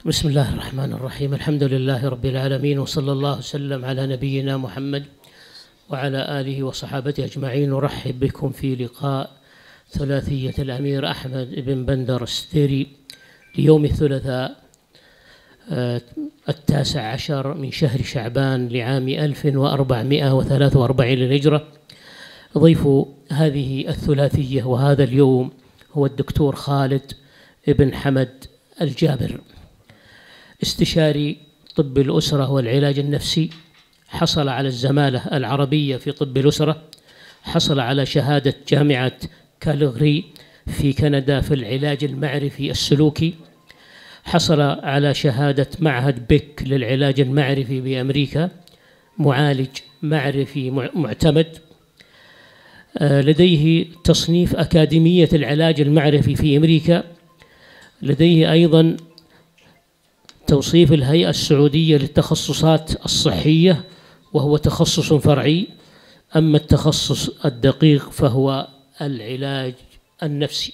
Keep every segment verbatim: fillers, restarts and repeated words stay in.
بسم الله الرحمن الرحيم. الحمد لله رب العالمين، وصلى الله وسلم على نبينا محمد وعلى آله وصحابته أجمعين. نرحب بكم في لقاء ثلاثية الأمير أحمد بن بندر الستيري ليوم الثلاثاء التاسع عشر من شهر شعبان لعام ألف وأربعمائة وثلاثة وأربعين للهجرة. ضيف هذه الثلاثية وهذا اليوم هو الدكتور خالد بن حمد الجابر، استشاري طب الأسرة والعلاج النفسي، حصل على الزمالة العربية في طب الأسرة، حصل على شهادة جامعة كالغري في كندا في العلاج المعرفي السلوكي، حصل على شهادة معهد بيك للعلاج المعرفي بأمريكا، معالج معرفي معتمد. لديه تصنيف أكاديمية العلاج المعرفي في أمريكا، لديه أيضا توصيف الهيئة السعودية للتخصصات الصحية وهو تخصص فرعي، أما التخصص الدقيق فهو العلاج النفسي.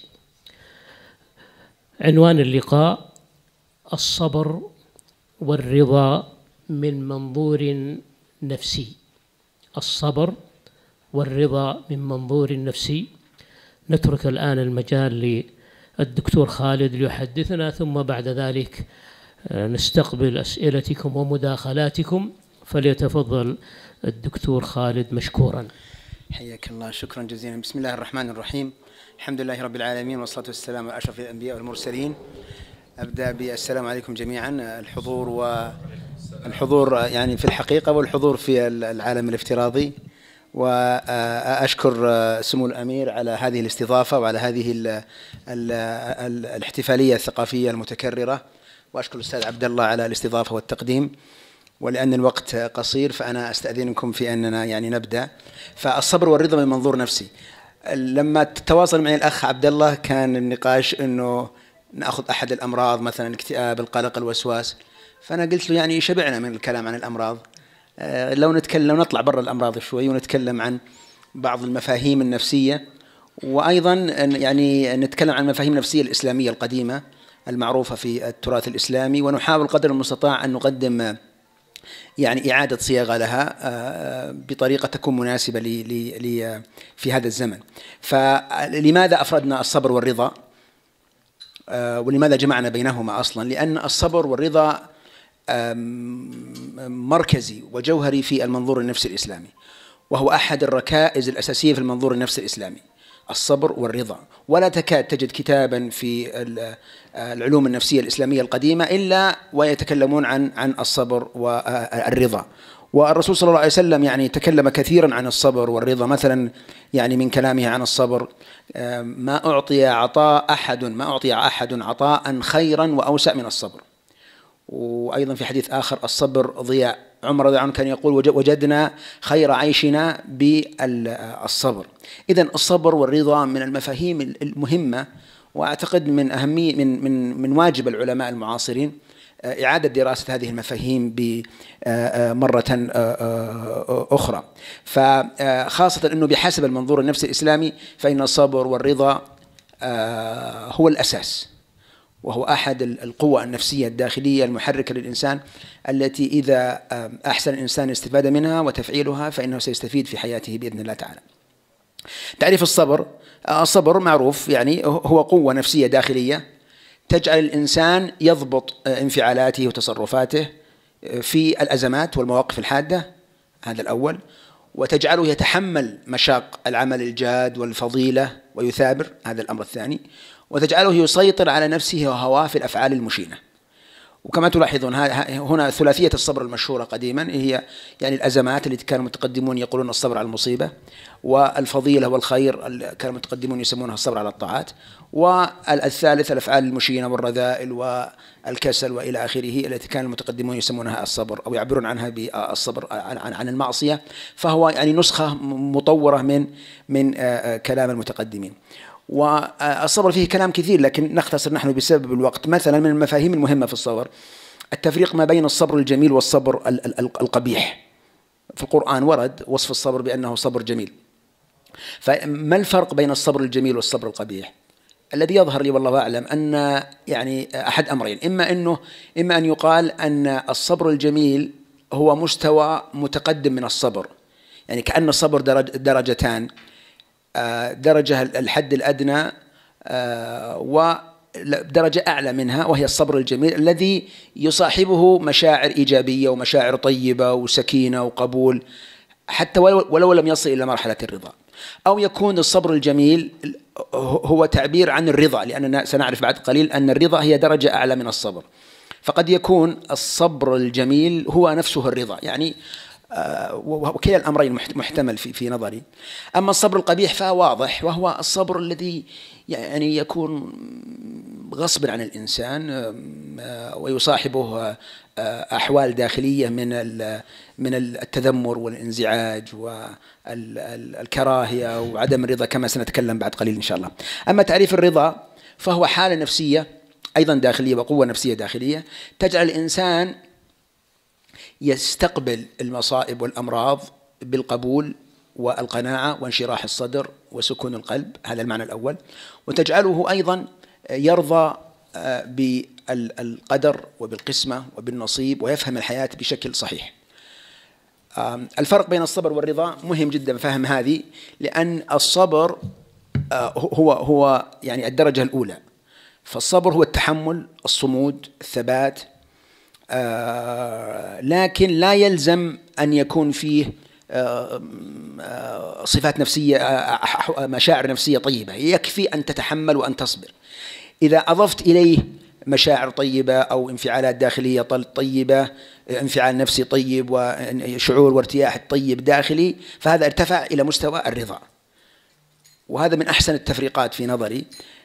عنوان اللقاء: الصبر والرضا من منظور نفسي. الصبر والرضا من منظور نفسي. نترك الآن المجال للدكتور خالد ليحدثنا، ثم بعد ذلك نستقبل أسئلتكم ومداخلاتكم، فليتفضل الدكتور خالد مشكورا. حياك الله، شكرا جزيلا. بسم الله الرحمن الرحيم، الحمد لله رب العالمين، والصلاة والسلام على أشرف الأنبياء والمرسلين. أبدأ بالسلام عليكم جميعا. الحضور والحضور يعني في الحقيقة والحضور في العالم الافتراضي، وأشكر سمو الأمير على هذه الاستضافة وعلى هذه ال ال ال الاحتفالية الثقافية المتكررة، وأشكر الأستاذ عبد الله على الاستضافة والتقديم. ولأن الوقت قصير فأنا أستأذنكم في أننا يعني نبدأ. فالصبر والرضا من منظور نفسي. لما تواصل معي الأخ عبد الله كان النقاش أنه نأخذ أحد الأمراض، مثلا الاكتئاب، القلق، الوسواس، فأنا قلت له يعني شبعنا من الكلام عن الأمراض، لو نتكلم لو نطلع برا الأمراض شوي ونتكلم عن بعض المفاهيم النفسية، وأيضا يعني نتكلم عن المفاهيم النفسية الإسلامية القديمة المعروفة في التراث الإسلامي، ونحاول قدر المستطاع أن نقدم يعني إعادة صياغة لها بطريقة تكون مناسبة لي لي لي في هذا الزمن. فلماذا أفردنا الصبر والرضا، ولماذا جمعنا بينهما أصلا؟ لأن الصبر والرضا مركزي وجوهري في المنظور النفسي الإسلامي، وهو أحد الركائز الأساسية في المنظور النفسي الإسلامي، الصبر والرضا. ولا تكاد تجد كتابا في العلوم النفسية الإسلامية القديمة إلا ويتكلمون عن عن الصبر والرضا. والرسول صلى الله عليه وسلم يعني تكلم كثيرا عن الصبر والرضا. مثلا يعني من كلامه عن الصبر: ما أعطي عطاء أحد ما أعطي أحد عطاء خيرا وأوسع من الصبر. وأيضا في حديث آخر: الصبر ضياء. عمر رضي الله عنه كان يقول: وجدنا خير عيشنا بالصبر. إذن الصبر والرضا من المفاهيم المهمة، وأعتقد من أهمية من من من واجب العلماء المعاصرين إعادة دراسة هذه المفاهيم بمرة أخرى. فخاصة أنه بحسب المنظور النفسي الإسلامي فإن الصبر والرضا هو الأساس، وهو أحد القوى النفسية الداخلية المحركة للإنسان، التي إذا أحسن الإنسان الاستفادة منها وتفعيلها فإنه سيستفيد في حياته بإذن الله تعالى. تعريف الصبر: الصبر معروف يعني هو قوة نفسية داخلية تجعل الإنسان يضبط انفعالاته وتصرفاته في الأزمات والمواقف الحادة، هذا الأول، وتجعله يتحمل مشاق العمل الجاد والفضيلة ويثابر، هذا الأمر الثاني، وتجعله يسيطر على نفسه وهواه في الأفعال المشينة. وكما تلاحظون هنا ثلاثية الصبر المشهورة قديما هي يعني الأزمات التي كان المتقدمون يقولون الصبر على المصيبة، والفضيلة والخير كان المتقدمون يسمونها الصبر على الطاعات، والثالث الأفعال المشينة والرذائل والكسل وإلى آخره التي كان المتقدمون يسمونها الصبر أو يعبرون عنها بالصبر عن عن المعصية. فهو يعني نسخة مطورة من من كلام المتقدمين. والصبر فيه كلام كثير لكن نختصر نحن بسبب الوقت. مثلا من المفاهيم المهمة في الصبر التفريق ما بين الصبر الجميل والصبر القبيح. في القرآن ورد وصف الصبر بأنه صبر جميل. فما الفرق بين الصبر الجميل والصبر القبيح؟ الذي يظهر لي والله أعلم أن يعني أحد أمرين، إما أنه إما أن يقال أن الصبر الجميل هو مستوى متقدم من الصبر، يعني كأن الصبر درج درجتان، درجة الحد الأدنى ودرجة أعلى منها وهي الصبر الجميل الذي يصاحبه مشاعر إيجابية ومشاعر طيبة وسكينة وقبول حتى ولو لم يصل إلى مرحلة الرضا. أو يكون الصبر الجميل هو تعبير عن الرضا، لأننا سنعرف بعد قليل أن الرضا هي درجة أعلى من الصبر، فقد يكون الصبر الجميل هو نفسه الرضا، يعني وكلا الأمرين محتمل في في نظري. أما الصبر القبيح فواضح، وهو الصبر الذي يعني يكون غصبا عن الإنسان ويصاحبه أحوال داخلية من من التذمر والانزعاج والكراهية وعدم الرضا كما سنتكلم بعد قليل إن شاء الله. أما تعريف الرضا فهو حالة نفسية أيضا داخلية وقوة نفسية داخلية تجعل الإنسان يستقبل المصائب والأمراض بالقبول والقناعة وانشراح الصدر وسكون القلب، هذا المعنى الأول، وتجعله أيضا يرضى بالقدر وبالقسمة وبالنصيب ويفهم الحياة بشكل صحيح. الفرق بين الصبر والرضا مهم جدا فهم هذه، لأن الصبر هو هو يعني الدرجة الأولى، فالصبر هو التحمل، الصمود، الثبات، لكن لا يلزم أن يكون فيه صفات نفسية، مشاعر نفسية طيبة، يكفي أن تتحمل وأن تصبر. إذا أضفت إليه مشاعر طيبة أو انفعالات داخلية طيبة، انفعال نفسي طيب وشعور وارتياح طيب داخلي، فهذا ارتفع إلى مستوى الرضا، وهذا من أحسن التفريقات في نظري.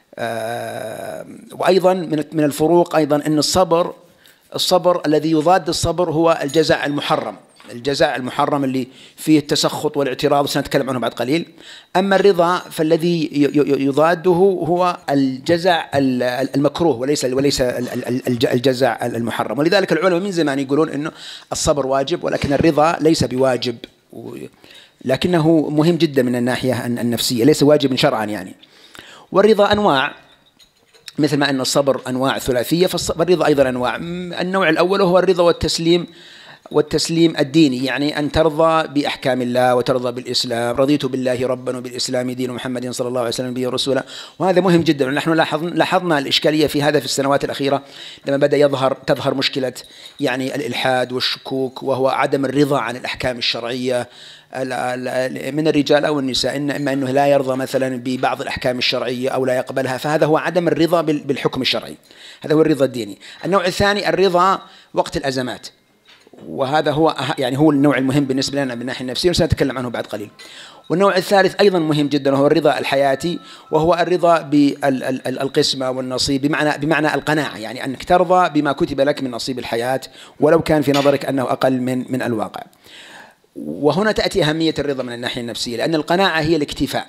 وأيضا من الفروق أيضا أن الصبر الصبر الذي يضاد الصبر هو الجزع المحرم، الجزع المحرم اللي فيه التسخط والاعتراض، سنتكلم عنه بعد قليل. أما الرضا فالذي يضاده هو الجزع المكروه وليس وليس الجزع المحرم. ولذلك العلماء من زمان يقولون إنه الصبر واجب، ولكن الرضا ليس بواجب، لكنه مهم جدا من الناحية النفسية، ليس واجب شرعا يعني. والرضا أنواع، مثل ما أن الصبر أنواع ثلاثية، فالرضا أيضا أنواع. النوع الأول هو الرضا والتسليم والتسليم الديني، يعني أن ترضى بأحكام الله وترضى بالإسلام، رضيت بالله ربا وبالإسلام دين محمد صلى الله عليه وسلم به رسولا. وهذا مهم جدا، ونحن لاحظنا الإشكالية في هذا في السنوات الأخيرة لما بدأ يظهر تظهر مشكلة يعني الإلحاد والشكوك، وهو عدم الرضا عن الأحكام الشرعية من الرجال أو النساء، إن إما أنه لا يرضى مثلا ببعض الأحكام الشرعية أو لا يقبلها، فهذا هو عدم الرضا بالحكم الشرعي، هذا هو الرضا الديني. النوع الثاني الرضا وقت الأزمات، وهذا هو يعني هو النوع المهم بالنسبة لنا من الناحية النفسية، وسنتكلم عنه بعد قليل. والنوع الثالث أيضا مهم جدا وهو الرضا الحياتي، وهو الرضا بالقسمة والنصيب، بمعنى بمعنى القناعة، يعني أنك ترضى بما كتب لك من نصيب الحياة ولو كان في نظرك أنه أقل من من الواقع. وهنا تأتي أهمية الرضا من الناحية النفسية، لأن القناعة هي الاكتفاء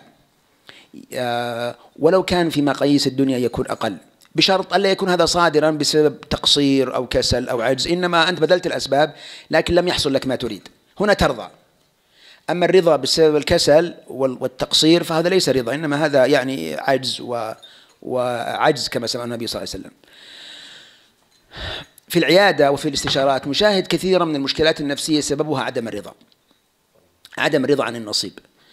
ولو كان في مقاييس الدنيا يكون أقل، بشرط ألا يكون هذا صادرا بسبب تقصير أو كسل أو عجز، إنما أنت بذلت الأسباب لكن لم يحصل لك ما تريد، هنا ترضى. أما الرضا بسبب الكسل والتقصير فهذا ليس رضا، إنما هذا يعني عجز وعجز كما سمع النبي صلى الله عليه وسلم. في العيادة وفي الاستشارات نشاهد كثيرا من المشكلات النفسية سببها عدم الرضا، عدم الرضا عن النصيب،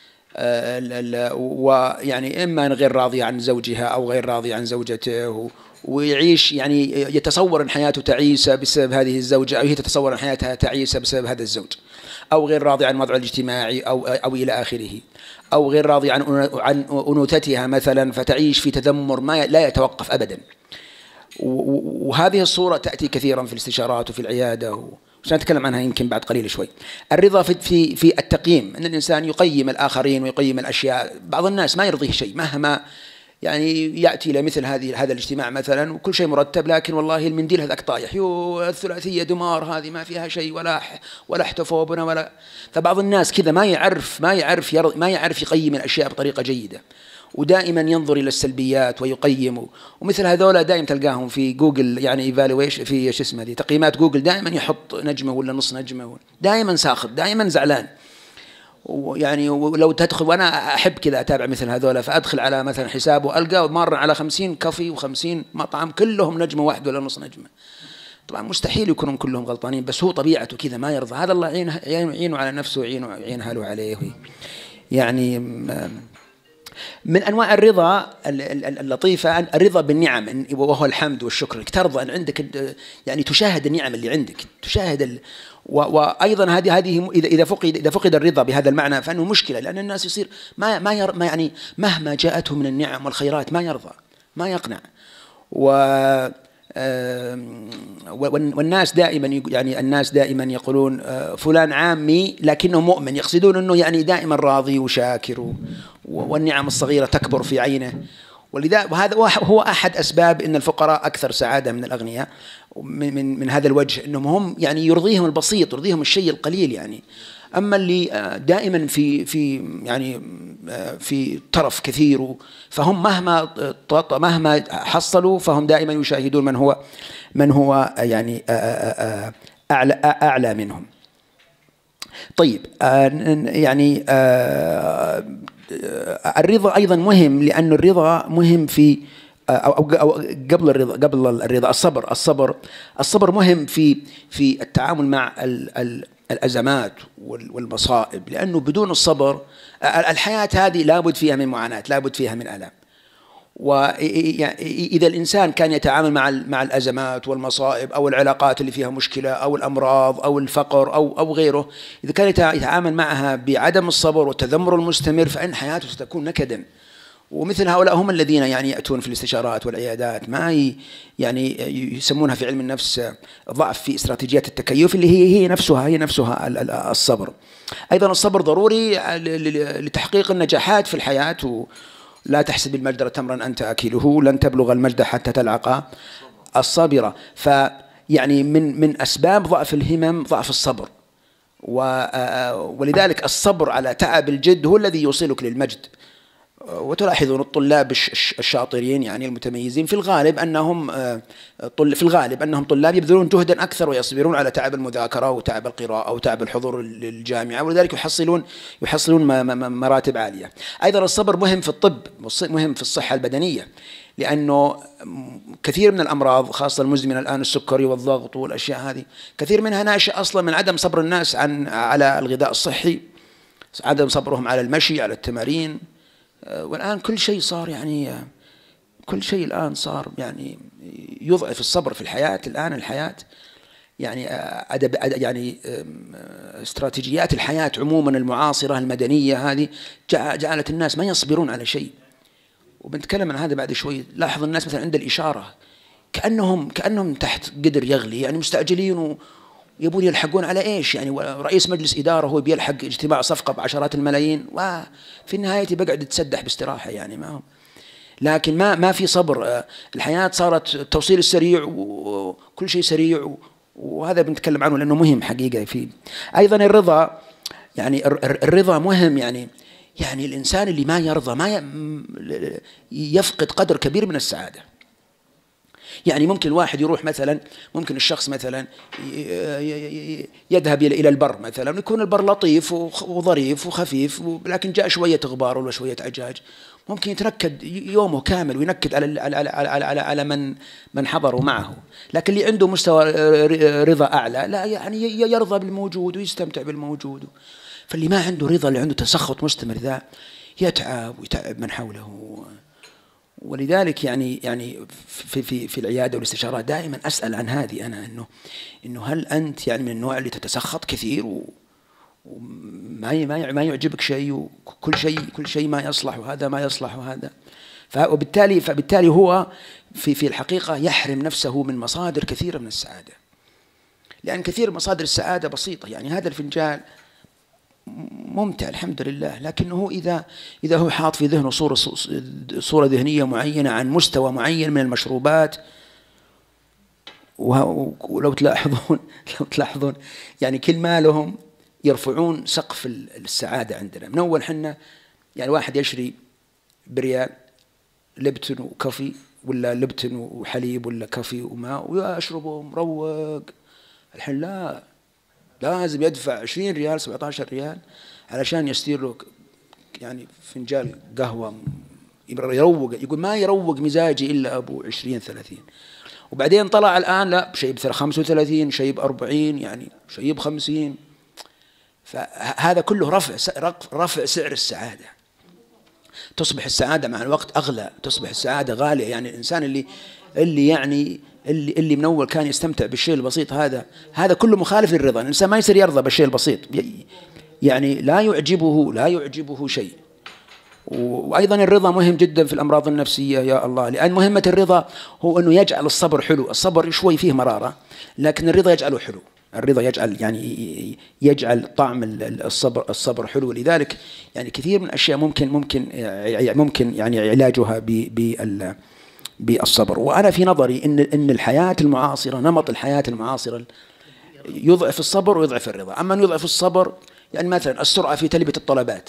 ويعني إما غير راضي عن زوجها أو غير راضي عن زوجته، ويعيش يعني يتصور أن حياته تعيسة بسبب هذه الزوجة، أو هي تتصور أن حياتها تعيسة بسبب هذا الزوج، أو غير راضي عن وضعه الاجتماعي أو أو إلى آخره، أو غير راضي عن عن أنوثتها مثلا، فتعيش في تذمر ما لا يتوقف أبدا. وهذه الصورة تأتي كثيرا في الاستشارات وفي العيادة، وسنتكلم عنها يمكن بعد قليل شوي. الرضا في في في التقييم، أن الإنسان يقيم الآخرين ويقيم الأشياء. بعض الناس ما يرضيه شيء مهما يعني يأتي إلى مثل هذه هذا الاجتماع مثلا وكل شيء مرتب، لكن والله المنديل هذاك طايح، يو الثلاثية دمار، هذه ما فيها شيء ولا ولا احتفوبنا ولا. فبعض الناس كذا ما يعرف ما يعرف ما يعرف يقيم الأشياء بطريقة جيدة، ودائما ينظر إلى السلبيات ويقيم. ومثل هذولا دائما تلقاهم في جوجل يعني ايفالويشن، في شو اسمه دي تقييمات جوجل، دائما يحط نجمة ولا نص نجمة، دائما ساخط، دائما زعلان. ويعني ولو تدخل، وأنا أحب كذا أتابع مثل هذولا، فأدخل على مثلا حسابه ألقى مارا على خمسين كافي وخمسين مطعم كلهم نجمة واحدة ولا نص نجمة. طبعا مستحيل يكونون كلهم غلطانين، بس هو طبيعته كذا ما يرضى. هذا الله يعينه يعينه على نفسه ويعين يعين أهله عليه. يعني من أنواع الرضا اللطيفة الرضا بالنعم، وهو الحمد والشكر. إنك ترضى أن عندك، يعني تشاهد النعم اللي عندك، تشاهد ال... وأيضا هذه هذه إذا إذا فقد إذا فقد الرضا بهذا المعنى فإنه مشكلة، لأن الناس يصير ما ما, ير... ما يعني مهما جاءته من النعم والخيرات ما يرضى، ما يقنع. و والناس دائما يعني الناس دائما يقولون فلان عامي لكنه مؤمن، يقصدون أنه يعني دائما راضي وشاكر، والنعم الصغيرة تكبر في عينه. ولذا وهذا هو أحد أسباب أن الفقراء أكثر سعادة من الأغنياء من, من, من هذا الوجه، أنهم هم يعني يرضيهم البسيط، يرضيهم الشيء القليل يعني. أما اللي دائما في في يعني في طرف كثير، فهم مهما مهما حصلوا فهم دائما يشاهدون من هو من هو يعني أعلى أعلى منهم. طيب يعني الرضا أيضا مهم، لأن الرضا مهم في أو أو قبل الرضا قبل الرضا الصبر الصبر الصبر مهم في في التعامل مع ال ال الأزمات والمصائب، لأنه بدون الصبر الحياة هذه لابد فيها من معاناة، لابد فيها من ألم. وإذا الإنسان كان يتعامل مع مع الأزمات والمصائب أو العلاقات اللي فيها مشكلة أو الأمراض أو الفقر أو أو غيره، إذا كان يتعامل معها بعدم الصبر والتذمر المستمر فإن حياته ستكون نكدا. ومثل هؤلاء هم الذين يعني يأتون في الاستشارات والعيادات، ما يعني يسمونها في علم النفس ضعف في استراتيجيات التكيف، اللي هي هي نفسها هي نفسها الصبر. أيضا الصبر ضروري لتحقيق النجاحات في الحياة. لا تحسب المجد تمرا أنت أكله، لن تبلغ المجد حتى تلعق الصابرة. فيعني من من أسباب ضعف الهمم ضعف الصبر، ولذلك الصبر على تعب الجد هو الذي يوصلك للمجد. وتلاحظون الطلاب الشاطرين يعني المتميزين في الغالب أنهم في الغالب أنهم طلاب يبذلون جهدا أكثر ويصبرون على تعب المذاكرة وتعب القراءة وتعب الحضور للجامعة، ولذلك يحصلون يحصلون مراتب عالية. أيضا الصبر مهم في الطب، مهم في الصحة البدنية، لأنه كثير من الأمراض خاصة المزمنة الآن السكري والضغط والأشياء هذه كثير منها ناشئ أصلا من عدم صبر الناس عن على الغذاء الصحي، عدم صبرهم على المشي على التمارين. والآن كل شيء صار يعني كل شيء الآن صار يعني يضعف الصبر في الحياة. الآن الحياة يعني أدب يعني استراتيجيات الحياة عموما المعاصرة المدنية هذه جعلت الناس ما يصبرون على شيء. وبنتكلم عن هذا بعد شوي. لاحظ الناس مثلا عند الإشارة كأنهم كأنهم تحت قدر يغلي، يعني مستعجلين ويبون يلحقون على إيش يعني. رئيس مجلس إدارة هو بيلحق اجتماع صفقة بعشرات الملايين، وفي النهاية بقعد يتسدح باستراحة يعني ما هو. لكن ما ما في صبر. الحياة صارت التوصيل السريع وكل شيء سريع، وهذا بنتكلم عنه لأنه مهم حقيقة فيه. أيضا الرضا، يعني الرضا مهم يعني يعني الإنسان اللي ما يرضى ما يفقد قدر كبير من السعادة. يعني ممكن الواحد يروح مثلا، ممكن الشخص مثلا يذهب إلى البر مثلا، يكون البر لطيف وظريف وخفيف، لكن جاء شوية غبار ولا شوية عجاج، ممكن يتنكد يومه كامل وينكد على على على على, على من من حضروا معه. لكن اللي عنده مستوى رضا أعلى لا يعني يرضى بالموجود ويستمتع بالموجود. فاللي ما عنده رضا، اللي عنده تسخط مستمر، ذا يتعب ويتعب من حوله. ولذلك يعني يعني في في في العياده والاستشارات دائما اسال عن هذه انا، انه انه هل انت يعني من النوع اللي تتسخط كثير وما ما ما يعجبك شيء، وكل شيء كل شيء ما يصلح وهذا ما يصلح وهذا. فبالتالي فبالتالي هو في في الحقيقه يحرم نفسه من مصادر كثيره من السعاده، لان كثير من مصادر السعاده بسيطه. يعني هذا الفنجان ممتع الحمد لله، لكنه إذا إذا هو حاط في ذهنه صورة صورة ذهنية معينة عن مستوى معين من المشروبات، ولو تلاحظون لو تلاحظون يعني كل ما لهم يرفعون سقف السعادة عندنا. من أول حنا يعني واحد يشري بريال لبتن وكافي، ولا لبتن وحليب، ولا كافي وماء ويشربه مروق. الحين لا لازم يدفع عشرين ريال سبعة عشر ريال علشان يستير له يعني فنجان قهوة يروق. يقول ما يروق مزاجي إلا أبو عشرين ثلاثين. وبعدين طلع الآن لا شيء بخمسة وثلاثين، شيء بأربعين، يعني شيء بخمسين. فهذا كله رفع رفع سعر السعادة. تصبح السعادة مع الوقت أغلى، تصبح السعادة غالية. يعني الإنسان اللي اللي يعني اللي اللي من أول كان يستمتع بالشيء البسيط هذا هذا كله مخالف للرضا. الإنسان ما يصير يرضى بالشيء البسيط، يعني لا يعجبه لا يعجبه شيء. وأيضا الرضا مهم جدا في الأمراض النفسية يا الله، لأن مهمة الرضا هو أنه يجعل الصبر حلو. الصبر شوي فيه مرارة، لكن الرضا يجعله حلو. الرضا يجعل يعني يجعل طعم الصبر الصبر حلو. لذلك يعني كثير من الأشياء ممكن ممكن ممكن يعني علاجها ب بالصبر. وأنا في نظري إن إن الحياة المعاصرة، نمط الحياة المعاصرة يضعف الصبر ويضعف الرضا. أما أن يضعف الصبر يعني مثلا السرعة في تلبية الطلبات،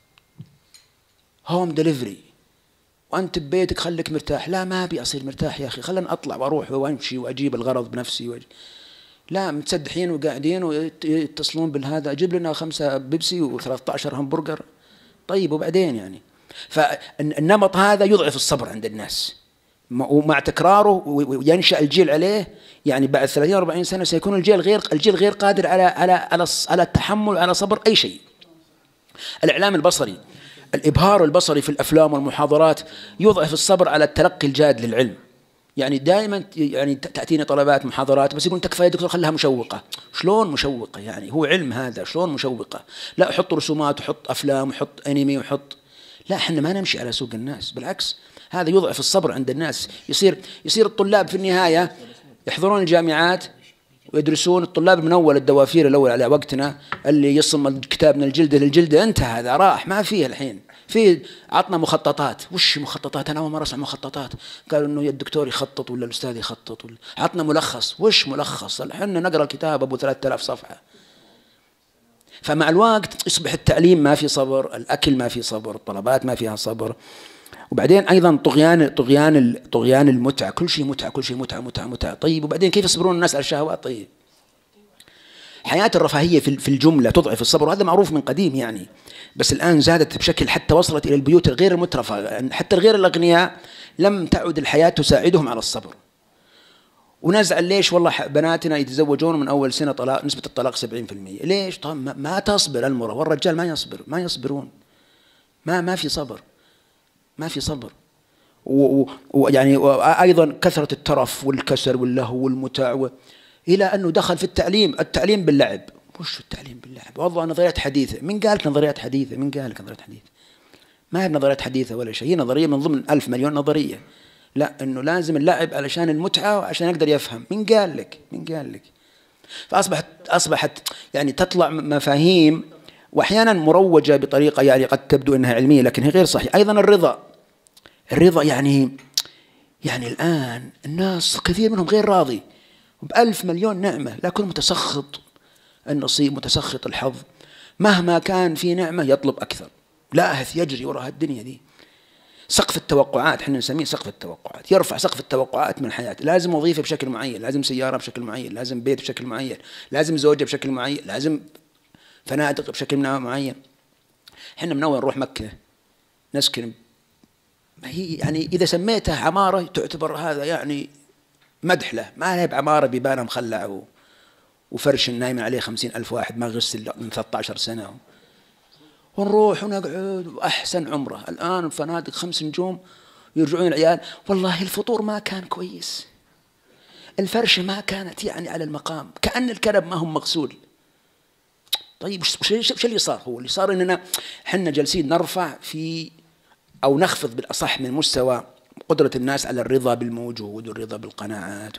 هوم ديليفري، وأنت ببيتك خليك مرتاح. لا ما أبي أصير مرتاح يا أخي، خلنا أطلع وأروح وأمشي وأجيب الغرض بنفسي وأجي. لا متسدحين وقاعدين ويتصلون بالهذا أجيب لنا خمسة بيبسي وثلاثة عشر همبرجر. طيب وبعدين يعني فالنمط هذا يضعف الصبر عند الناس، ومع تكراره وينشأ الجيل عليه. يعني بعد ثلاثين أربعين سنة سيكون الجيل غير الجيل غير قادر على على على على التحمل على صبر أي شيء. الإعلام البصري، الإبهار البصري في الأفلام والمحاضرات يضعف الصبر على التلقي الجاد للعلم. يعني دائما يعني تأتيني طلبات محاضرات بس يقول تكفى يا دكتور خلها مشوقة. شلون مشوقة؟ يعني هو علم هذا، شلون مشوقة؟ لا حط رسومات وحط أفلام وحط أنمي وحط. لا احنا ما نمشي على سوق الناس، بالعكس هذا يضعف الصبر عند الناس. يصير يصير الطلاب في النهاية يحضرون الجامعات ويدرسون. الطلاب من أول الدوافير الأول على وقتنا اللي يصم الكتاب من الجلدة للجلدة انتهى، هذا راح ما فيه الحين. في عطنا مخططات. وش مخططات؟ أنا أول مرة أسمع مخططات. قالوا إنه الدكتور يخطط ولا الأستاذ يخطط ولا. عطنا ملخص. وش ملخص؟ احنا نقرأ الكتاب أبو ثلاثة آلاف صفحة. فمع الوقت يصبح التعليم ما في صبر، الأكل ما في صبر، الطلبات ما فيها صبر. وبعدين أيضا طغيان طغيان طغيان المتعة، كل شيء متعة كل شيء متعة متعة متعة. طيب وبعدين كيف يصبرون الناس على الشهوات؟ طيب حياة الرفاهية في الجملة تضعف الصبر، وهذا معروف من قديم يعني. بس الآن زادت بشكل حتى وصلت إلى البيوت الغير المترفة، حتى الغير الأغنياء لم تعد الحياة تساعدهم على الصبر. ونزعل ليش؟ والله بناتنا يتزوجون من أول سنة طلاق، نسبة الطلاق سبعين في المية. ليش؟ طبعا ما تصبر المرأة، والرجال ما يصبر ما يصبرون. ما ما في صبر ما في صبر. ويعني أيضا كثرة الترف والكسر واللهو والمتع، إلى أنه دخل في التعليم التعليم باللعب. وش التعليم باللعب؟ والله نظريات حديثة. من قالك نظريات حديثة؟ من قالك نظريات حديثة؟ ما هي نظريات حديثة ولا شيء، هي نظرية من ضمن ألف مليون نظرية. لا إنه لازم اللعب علشان المتعة وعشان يقدر يفهم. من قال لك؟ من قال لك؟ فأصبحت أصبحت يعني تطلع مفاهيم وأحيانا مروجة بطريقة يعني قد تبدو أنها علمية لكن هي غير صحيحة. أيضا الرضا الرضا يعني يعني الآن الناس كثير منهم غير راضي بألف مليون نعمة، لكن متسخط النصيب، متسخط الحظ. مهما كان في نعمة يطلب أكثر، لاهث يجري وراء الدنيا دي. سقف التوقعات، احنا نسميه سقف التوقعات، يرفع سقف التوقعات من الحياة. لازم وظيفة بشكل معين، لازم سيارة بشكل معين، لازم بيت بشكل معين، لازم زوجة بشكل معين، لازم فنادق بشكل معين. احنا من أول نروح مكة نسكن، ما هي يعني إذا سميتها عمارة تعتبر هذا يعني مدح له. ما هي بعمارة بيبانة مخلع وفرش نايم عليه خمسين ألف واحد ما غسل من ثلاثة عشر سنة، ونروح ونقعد وأحسن عمرة. الآن الفنادق خمس نجوم يرجعون العيال والله الفطور ما كان كويس، الفرشة ما كانت يعني على المقام، كأن الكنب ما هم مغسول. طيب وش اللي صار؟ هو اللي صار إننا حنا جالسين نرفع في أو نخفض بالأصح من مستوى قدرة الناس على الرضا بالموجود والرضا بالقناعات.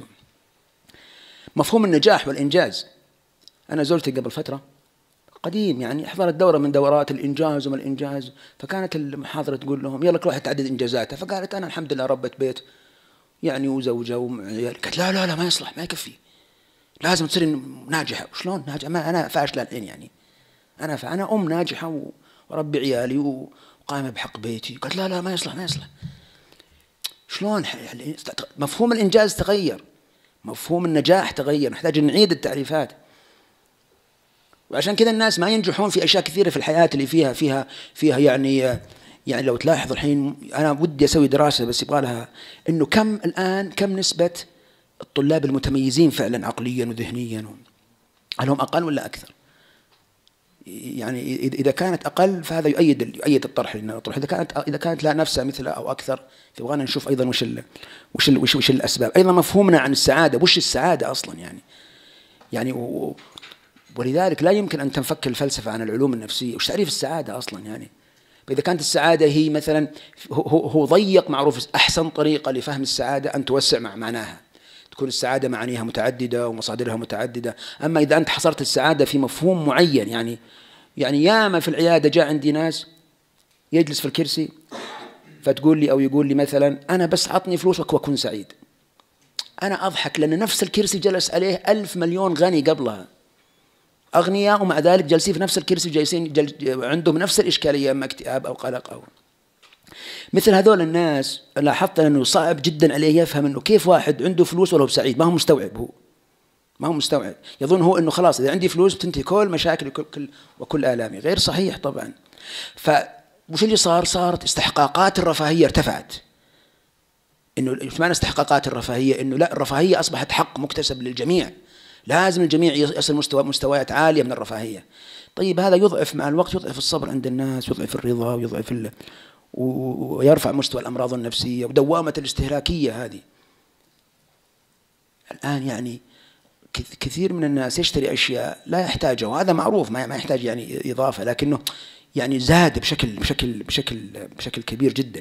مفهوم النجاح والإنجاز، أنا زرت قبل فترة قديم يعني حضرت دورة من دورات الإنجاز وما الإنجاز، فكانت المحاضرة تقول لهم يلا كل واحد تعدد إنجازاته، فقالت أنا الحمد لله ربت بيت يعني وزوجة وعيال. قالت لا لا لا ما يصلح ما يكفي، لازم تصير ناجحة. شلون ناجحة؟ ما أنا فاشلة الحين يعني، أنا فأنا أم ناجحة وربي عيالي وقائمة بحق بيتي. قالت لا لا ما يصلح ما يصلح. شلون يعني؟ مفهوم الإنجاز تغير، مفهوم النجاح تغير، نحتاج نعيد التعريفات. وعشان كذا الناس ما ينجحون في أشياء كثيرة في الحياة اللي فيها فيها فيها يعني يعني لو تلاحظ الحين أنا ودي أسوي دراسة بس يبغى لها إنه كم الآن كم نسبة الطلاب المتميزين فعلا عقليا وذهنيا، هل هم أقل ولا أكثر؟ يعني إذا كانت أقل فهذا يؤيد يؤيد الطرح اللي نطرح، إذا كانت إذا كانت لا نفسها مثلها أو أكثر فيبغانا نشوف أيضا وش ال وش ال وش وش الأسباب. أيضا مفهومنا عن السعادة، وش السعادة أصلا يعني يعني و ولذلك لا يمكن أن تنفك الفلسفة عن العلوم النفسية. وش تعريف السعادة أصلا يعني؟ فإذا كانت السعادة هي مثلا هو, هو ضيق معروف، أحسن طريقة لفهم السعادة أن توسع مع معناها، تكون السعادة معانيها متعددة ومصادرها متعددة. أما إذا أنت حصرت السعادة في مفهوم معين، يعني يعني ياما في العيادة جاء عندي ناس يجلس في الكرسي فتقول لي أو يقول لي مثلا أنا بس عطني فلوسك وأكون سعيد. أنا أضحك لأن نفس الكرسي جلس عليه ألف مليون غني قبلها أغنياء، ومع ذلك جالسين في نفس الكرسي جالسين جل... عندهم نفس الإشكالية، إما اكتئاب أو قلق أو مثل هذول الناس. لاحظت أنه صعب جدا عليه يفهم أنه كيف واحد عنده فلوس ولا هو سعيد. ما هو مستوعب، هو ما هو مستوعب، يظن هو أنه خلاص إذا عندي فلوس تنتهي كل مشاكل وكل, كل وكل آلامي. غير صحيح طبعا. فوش اللي صار؟ صارت استحقاقات الرفاهية ارتفعت. إنه إيش معنى استحقاقات الرفاهية؟ إنه لا، الرفاهية أصبحت حق مكتسب للجميع، لازم الجميع يصل مستوى مستويات عالية من الرفاهية. طيب هذا يضعف مع الوقت، يضعف الصبر عند الناس، يضعف الرضا، ويضعف ال... ويرفع مستوى الأمراض النفسية ودوامة الاستهلاكية هذه. الآن يعني كثير من الناس يشتري أشياء لا يحتاجها، وهذا معروف ما يحتاج يعني إضافة، لكنه يعني زاد بشكل بشكل بشكل بشكل كبير جدا.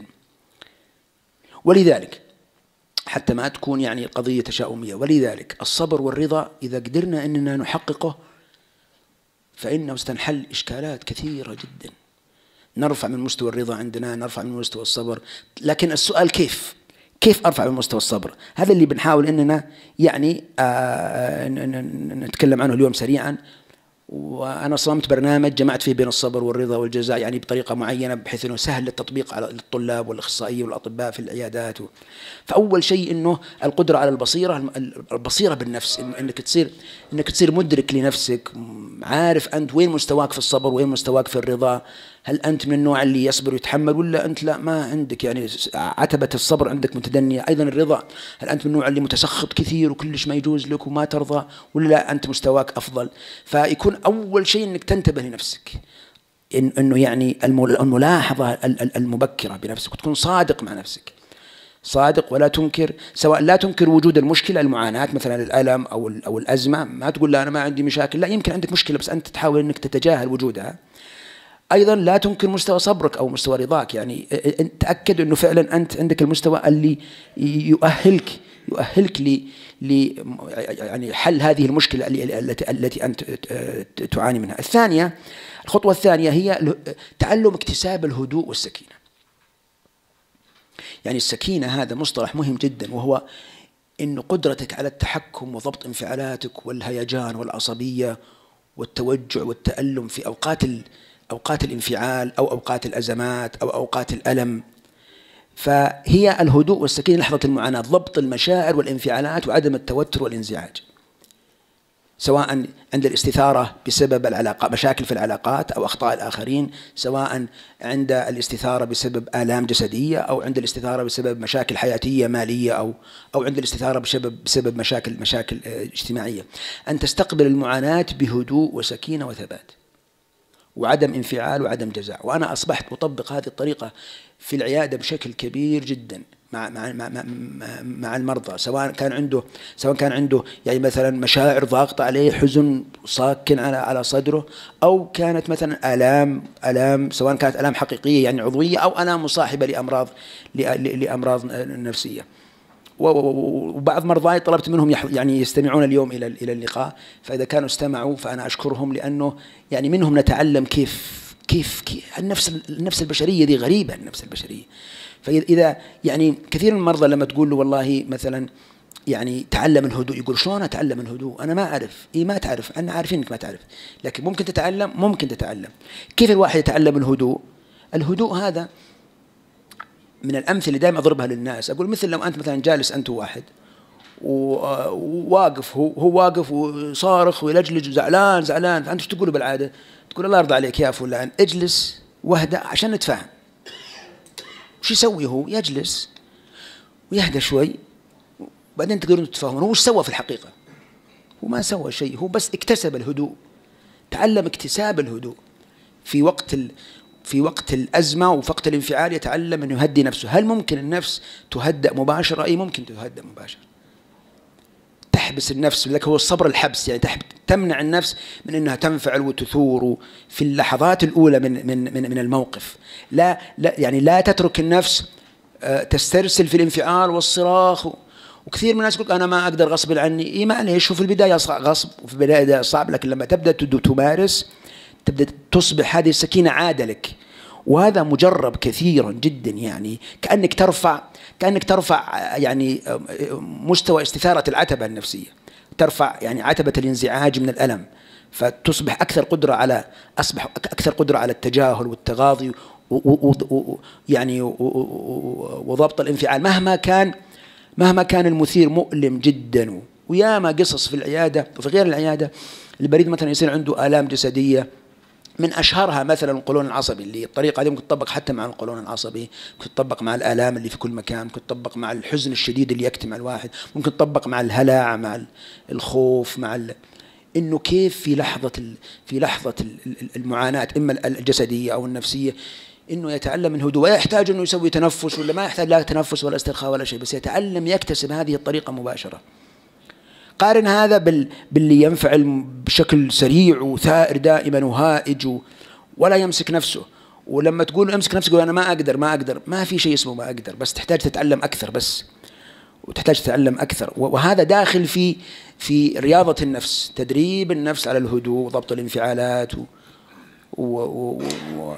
ولذلك حتى ما تكون يعني قضية تشاؤمية، ولذلك الصبر والرضا إذا قدرنا أننا نحققه فإنه ستنحل إشكالات كثيرة جدا. نرفع من مستوى الرضا عندنا، نرفع من مستوى الصبر. لكن السؤال كيف؟ كيف أرفع من مستوى الصبر؟ هذا اللي بنحاول أننا يعني آه نتكلم عنه اليوم سريعا. وأنا صممت برنامج جمعت فيه بين الصبر والرضا والجزاء يعني بطريقة معينة بحيث أنه سهل للتطبيق على الطلاب والأخصائيين والأطباء في العيادات. فأول شيء أنه القدرة على البصيرة، البصيرة بالنفس، أنك تصير أنك تصير مدرك لنفسك، عارف أنت وين مستواك في الصبر وين مستواك في الرضا. هل أنت من النوع اللي يصبر ويتحمل، ولا أنت لا ما عندك يعني عتبة الصبر عندك متدنية؟ أيضا الرضا، هل أنت من النوع اللي متسخط كثير وكلش ما يجوز لك وما ترضى، ولا لا أنت مستواك أفضل؟ فيكون أول شيء أنك تنتبه لنفسك، إن أنه يعني الملاحظة المبكرة بنفسك، وتكون صادق مع نفسك، صادق ولا تنكر. سواء لا تنكر وجود المشكلة، المعاناة مثلا الألم أو أو الأزمة، ما تقول لا أنا ما عندي مشاكل، لا يمكن عندك مشكلة بس أنت تحاول أنك تتجاهل وجودها. أيضا لا تنكر مستوى صبرك أو مستوى رضاك، يعني تأكد أنه فعلا أنت عندك المستوى اللي يؤهلك يؤهلك ل يعني حل هذه المشكلة التي التي أنت تعاني منها. الثانية، الخطوة الثانية هي تعلم اكتساب الهدوء والسكينة. يعني السكينة هذا مصطلح مهم جدا، وهو إنه قدرتك على التحكم وضبط انفعالاتك والهيجان والعصبية والتوجع والتألم في أوقات أوقات الانفعال أو أوقات الأزمات أو أوقات الألم. فهي الهدوء والسكينة لحظة المعاناة، ضبط المشاعر والانفعالات وعدم التوتر والانزعاج، سواء عند الاستثارة بسبب العلاقات، مشاكل في العلاقات أو أخطاء الآخرين، سواء عند الاستثارة بسبب آلام جسدية، أو عند الاستثارة بسبب مشاكل حياتية مالية، أو أو عند الاستثارة بسبب بسبب مشاكل مشاكل اجتماعية. أن تستقبل المعاناة بهدوء وسكينة وثبات وعدم انفعال وعدم جزع. وأنا أصبحت أطبق هذه الطريقة في العيادة بشكل كبير جدا مع مع مع, مع المرضى، سواء كان عنده سواء كان عنده يعني مثلا مشاعر ضاغطة عليه، حزن ساكن على على صدره، أو كانت مثلا آلام آلام سواء كانت آلام حقيقية يعني عضوية، أو آلام مصاحبة لأمراض لأمراض نفسية. وبعض مرضاي طلبت منهم يعني يستمعون اليوم إلى إلى اللقاء، فإذا كانوا استمعوا فأنا أشكرهم، لأنه يعني منهم نتعلم كيف كيف, كيف النفس النفس البشرية دي غريبة، النفس البشرية. فإذا يعني كثير من المرضى لما تقول له والله مثلا يعني تعلم الهدوء، يقول شلون أتعلم الهدوء؟ أنا ما أعرف. إيه ما تعرف؟ أنا عارفين إنك ما تعرف، لكن ممكن تتعلم، ممكن تتعلم. كيف الواحد يتعلم الهدوء؟ الهدوء هذا من الأمثلة اللي دائما أضربها للناس، أقول مثل لو أنت مثلا جالس أنت واحد وواقف، هو هو واقف وصارخ ويلجلج وزعلان زعلان، فأنت ايش تقول بالعادة؟ تقول الله يرضى عليك يا فلان اجلس واهدأ عشان نتفاهم. وش يسوي هو؟ يجلس ويهدأ شوي، وبعدين تقدرون تتفاهمون. هو وش سوى في الحقيقة؟ هو ما سوى شيء، هو بس اكتسب الهدوء، تعلم اكتساب الهدوء في وقت ال... في وقت الأزمة وفي وقت الانفعال، يتعلم أن يهدي نفسه. هل ممكن النفس تهدأ مباشرة؟ أي ممكن تهدأ مباشرة. تحبس النفس، لذلك هو الصبر الحبس، يعني تمنع النفس من أنها تنفعل وتثور في اللحظات الأولى من من من, من الموقف. لا لا يعني لا تترك النفس تسترسل في الانفعال والصراخ. وكثير من الناس يقول أنا ما أقدر غصب عني. إيه معليش، وفي البداية غصب وفي البداية صعب، لكن لما تبدأ تمارس تبدأ تصبح هذه السكينة عادة لك. وهذا مجرب كثيرا جدا، يعني كأنك ترفع كأنك ترفع يعني مستوى استثارة العتبة النفسية، ترفع يعني عتبة الانزعاج من الألم، فتصبح أكثر قدرة على أصبح أكثر قدرة على التجاهل والتغاضي يعني وضبط الانفعال مهما كان مهما كان المثير مؤلم جدا. وياما قصص في العيادة وفي غير العيادة، المريض مثلا يصير عنده آلام جسدية، من أشهرها مثلا القولون العصبي، اللي الطريقة هذه ممكن تطبق حتى مع القولون العصبي، ممكن تطبق مع الآلام اللي في كل مكان، ممكن تطبق مع الحزن الشديد اللي يكتم الواحد، ممكن تطبق مع الهلع، مع الخوف، مع ال... إنه كيف في لحظة ال... في لحظة المعاناة إما الجسدية أو النفسية إنه يتعلم الهدوء، ولا يحتاج إنه يسوي تنفس، ولا ما يحتاج لا تنفس ولا استرخاء ولا شيء، بس يتعلم يكتسب هذه الطريقة مباشرة. قارن هذا بال... باللي ينفعل بشكل سريع وثائر دائما وهائج و... ولا يمسك نفسه. ولما تقول امسك نفسك أنا ما أقدر ما أقدر ما في شيء اسمه ما أقدر، بس تحتاج تتعلم أكثر، بس وتحتاج تتعلم أكثر. وهذا داخل في في رياضة النفس، تدريب النفس على الهدوء وضبط الانفعالات و... و... و... و...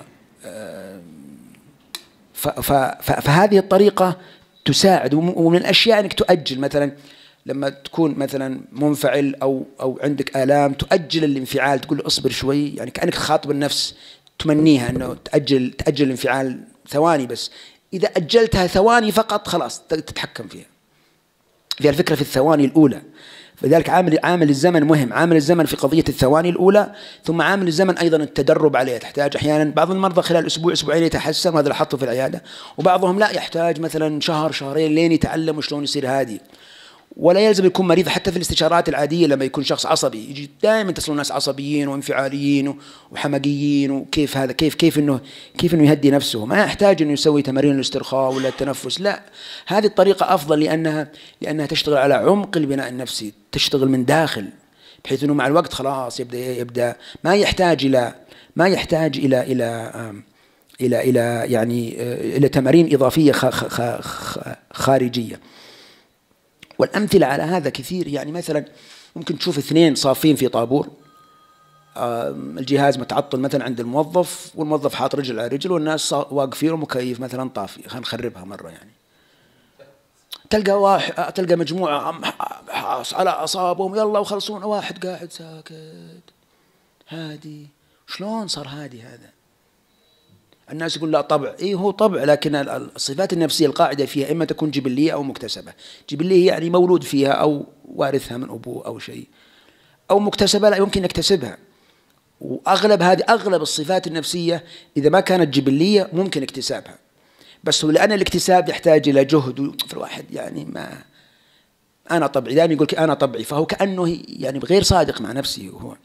ف... ف... ف... فهذه الطريقة تساعد. ومن الأشياء أنك تؤجل، مثلا لما تكون مثلا منفعل أو أو عندك آلام تؤجل الانفعال، تقول اصبر شوي، يعني كأنك خاطب النفس تمنيها أنه تأجل تأجل الانفعال ثواني بس. إذا أجلتها ثواني فقط خلاص تتحكم فيها. في الفكرة في الثواني الأولى، فذلك عامل عامل الزمن مهم، عامل الزمن في قضية الثواني الأولى، ثم عامل الزمن أيضا التدرب عليه. تحتاج أحيانا بعض المرضى خلال أسبوع أسبوعين يتحسن، وهذا اللي حطه في العيادة، وبعضهم لا يحتاج مثلا شهر شهرين لين يتعلم شلون يصير هادي. ولا يلزم يكون مريض، حتى في الاستشارات العادية لما يكون شخص عصبي يجي دائما يتصلون ناس عصبيين وانفعاليين وحمقيين، وكيف هذا كيف كيف انه كيف انه يهدي نفسه. ما يحتاج انه يسوي تمارين الاسترخاء ولا التنفس، لا، هذه الطريقة افضل لانها لانها تشتغل على عمق البناء النفسي، تشتغل من داخل، بحيث انه مع الوقت خلاص يبدا يبدا ما يحتاج الى ما يحتاج الى الى الى الى يعني الى تمارين اضافية خارجية. والأمثلة على هذا كثير، يعني مثلا ممكن تشوف اثنين صافين في طابور، الجهاز متعطل مثلا عند الموظف، والموظف حاط رجل على رجل والناس واقفين ومكيف مثلا طافي، خلينا نخربها مرة. يعني تلقى واحد تلقى مجموعة على أعصابهم يلا وخلصون، واحد قاعد ساكت هادي. شلون صار هادي هذا؟ الناس يقول لا طبع، إيه هو طبع، لكن الصفات النفسية القاعدة فيها إما تكون جبلية أو مكتسبة. جبلية يعني مولود فيها أو وارثها من أبوه أو شيء، أو مكتسبة لا يمكن يكتسبها. وأغلب هذه أغلب الصفات النفسية إذا ما كانت جبلية ممكن اكتسابها، بس لأن الاكتساب يحتاج إلى جهد، فالواحد يعني ما أنا طبعي دائما يقول أنا طبعي، فهو كأنه يعني غير صادق مع نفسه هو.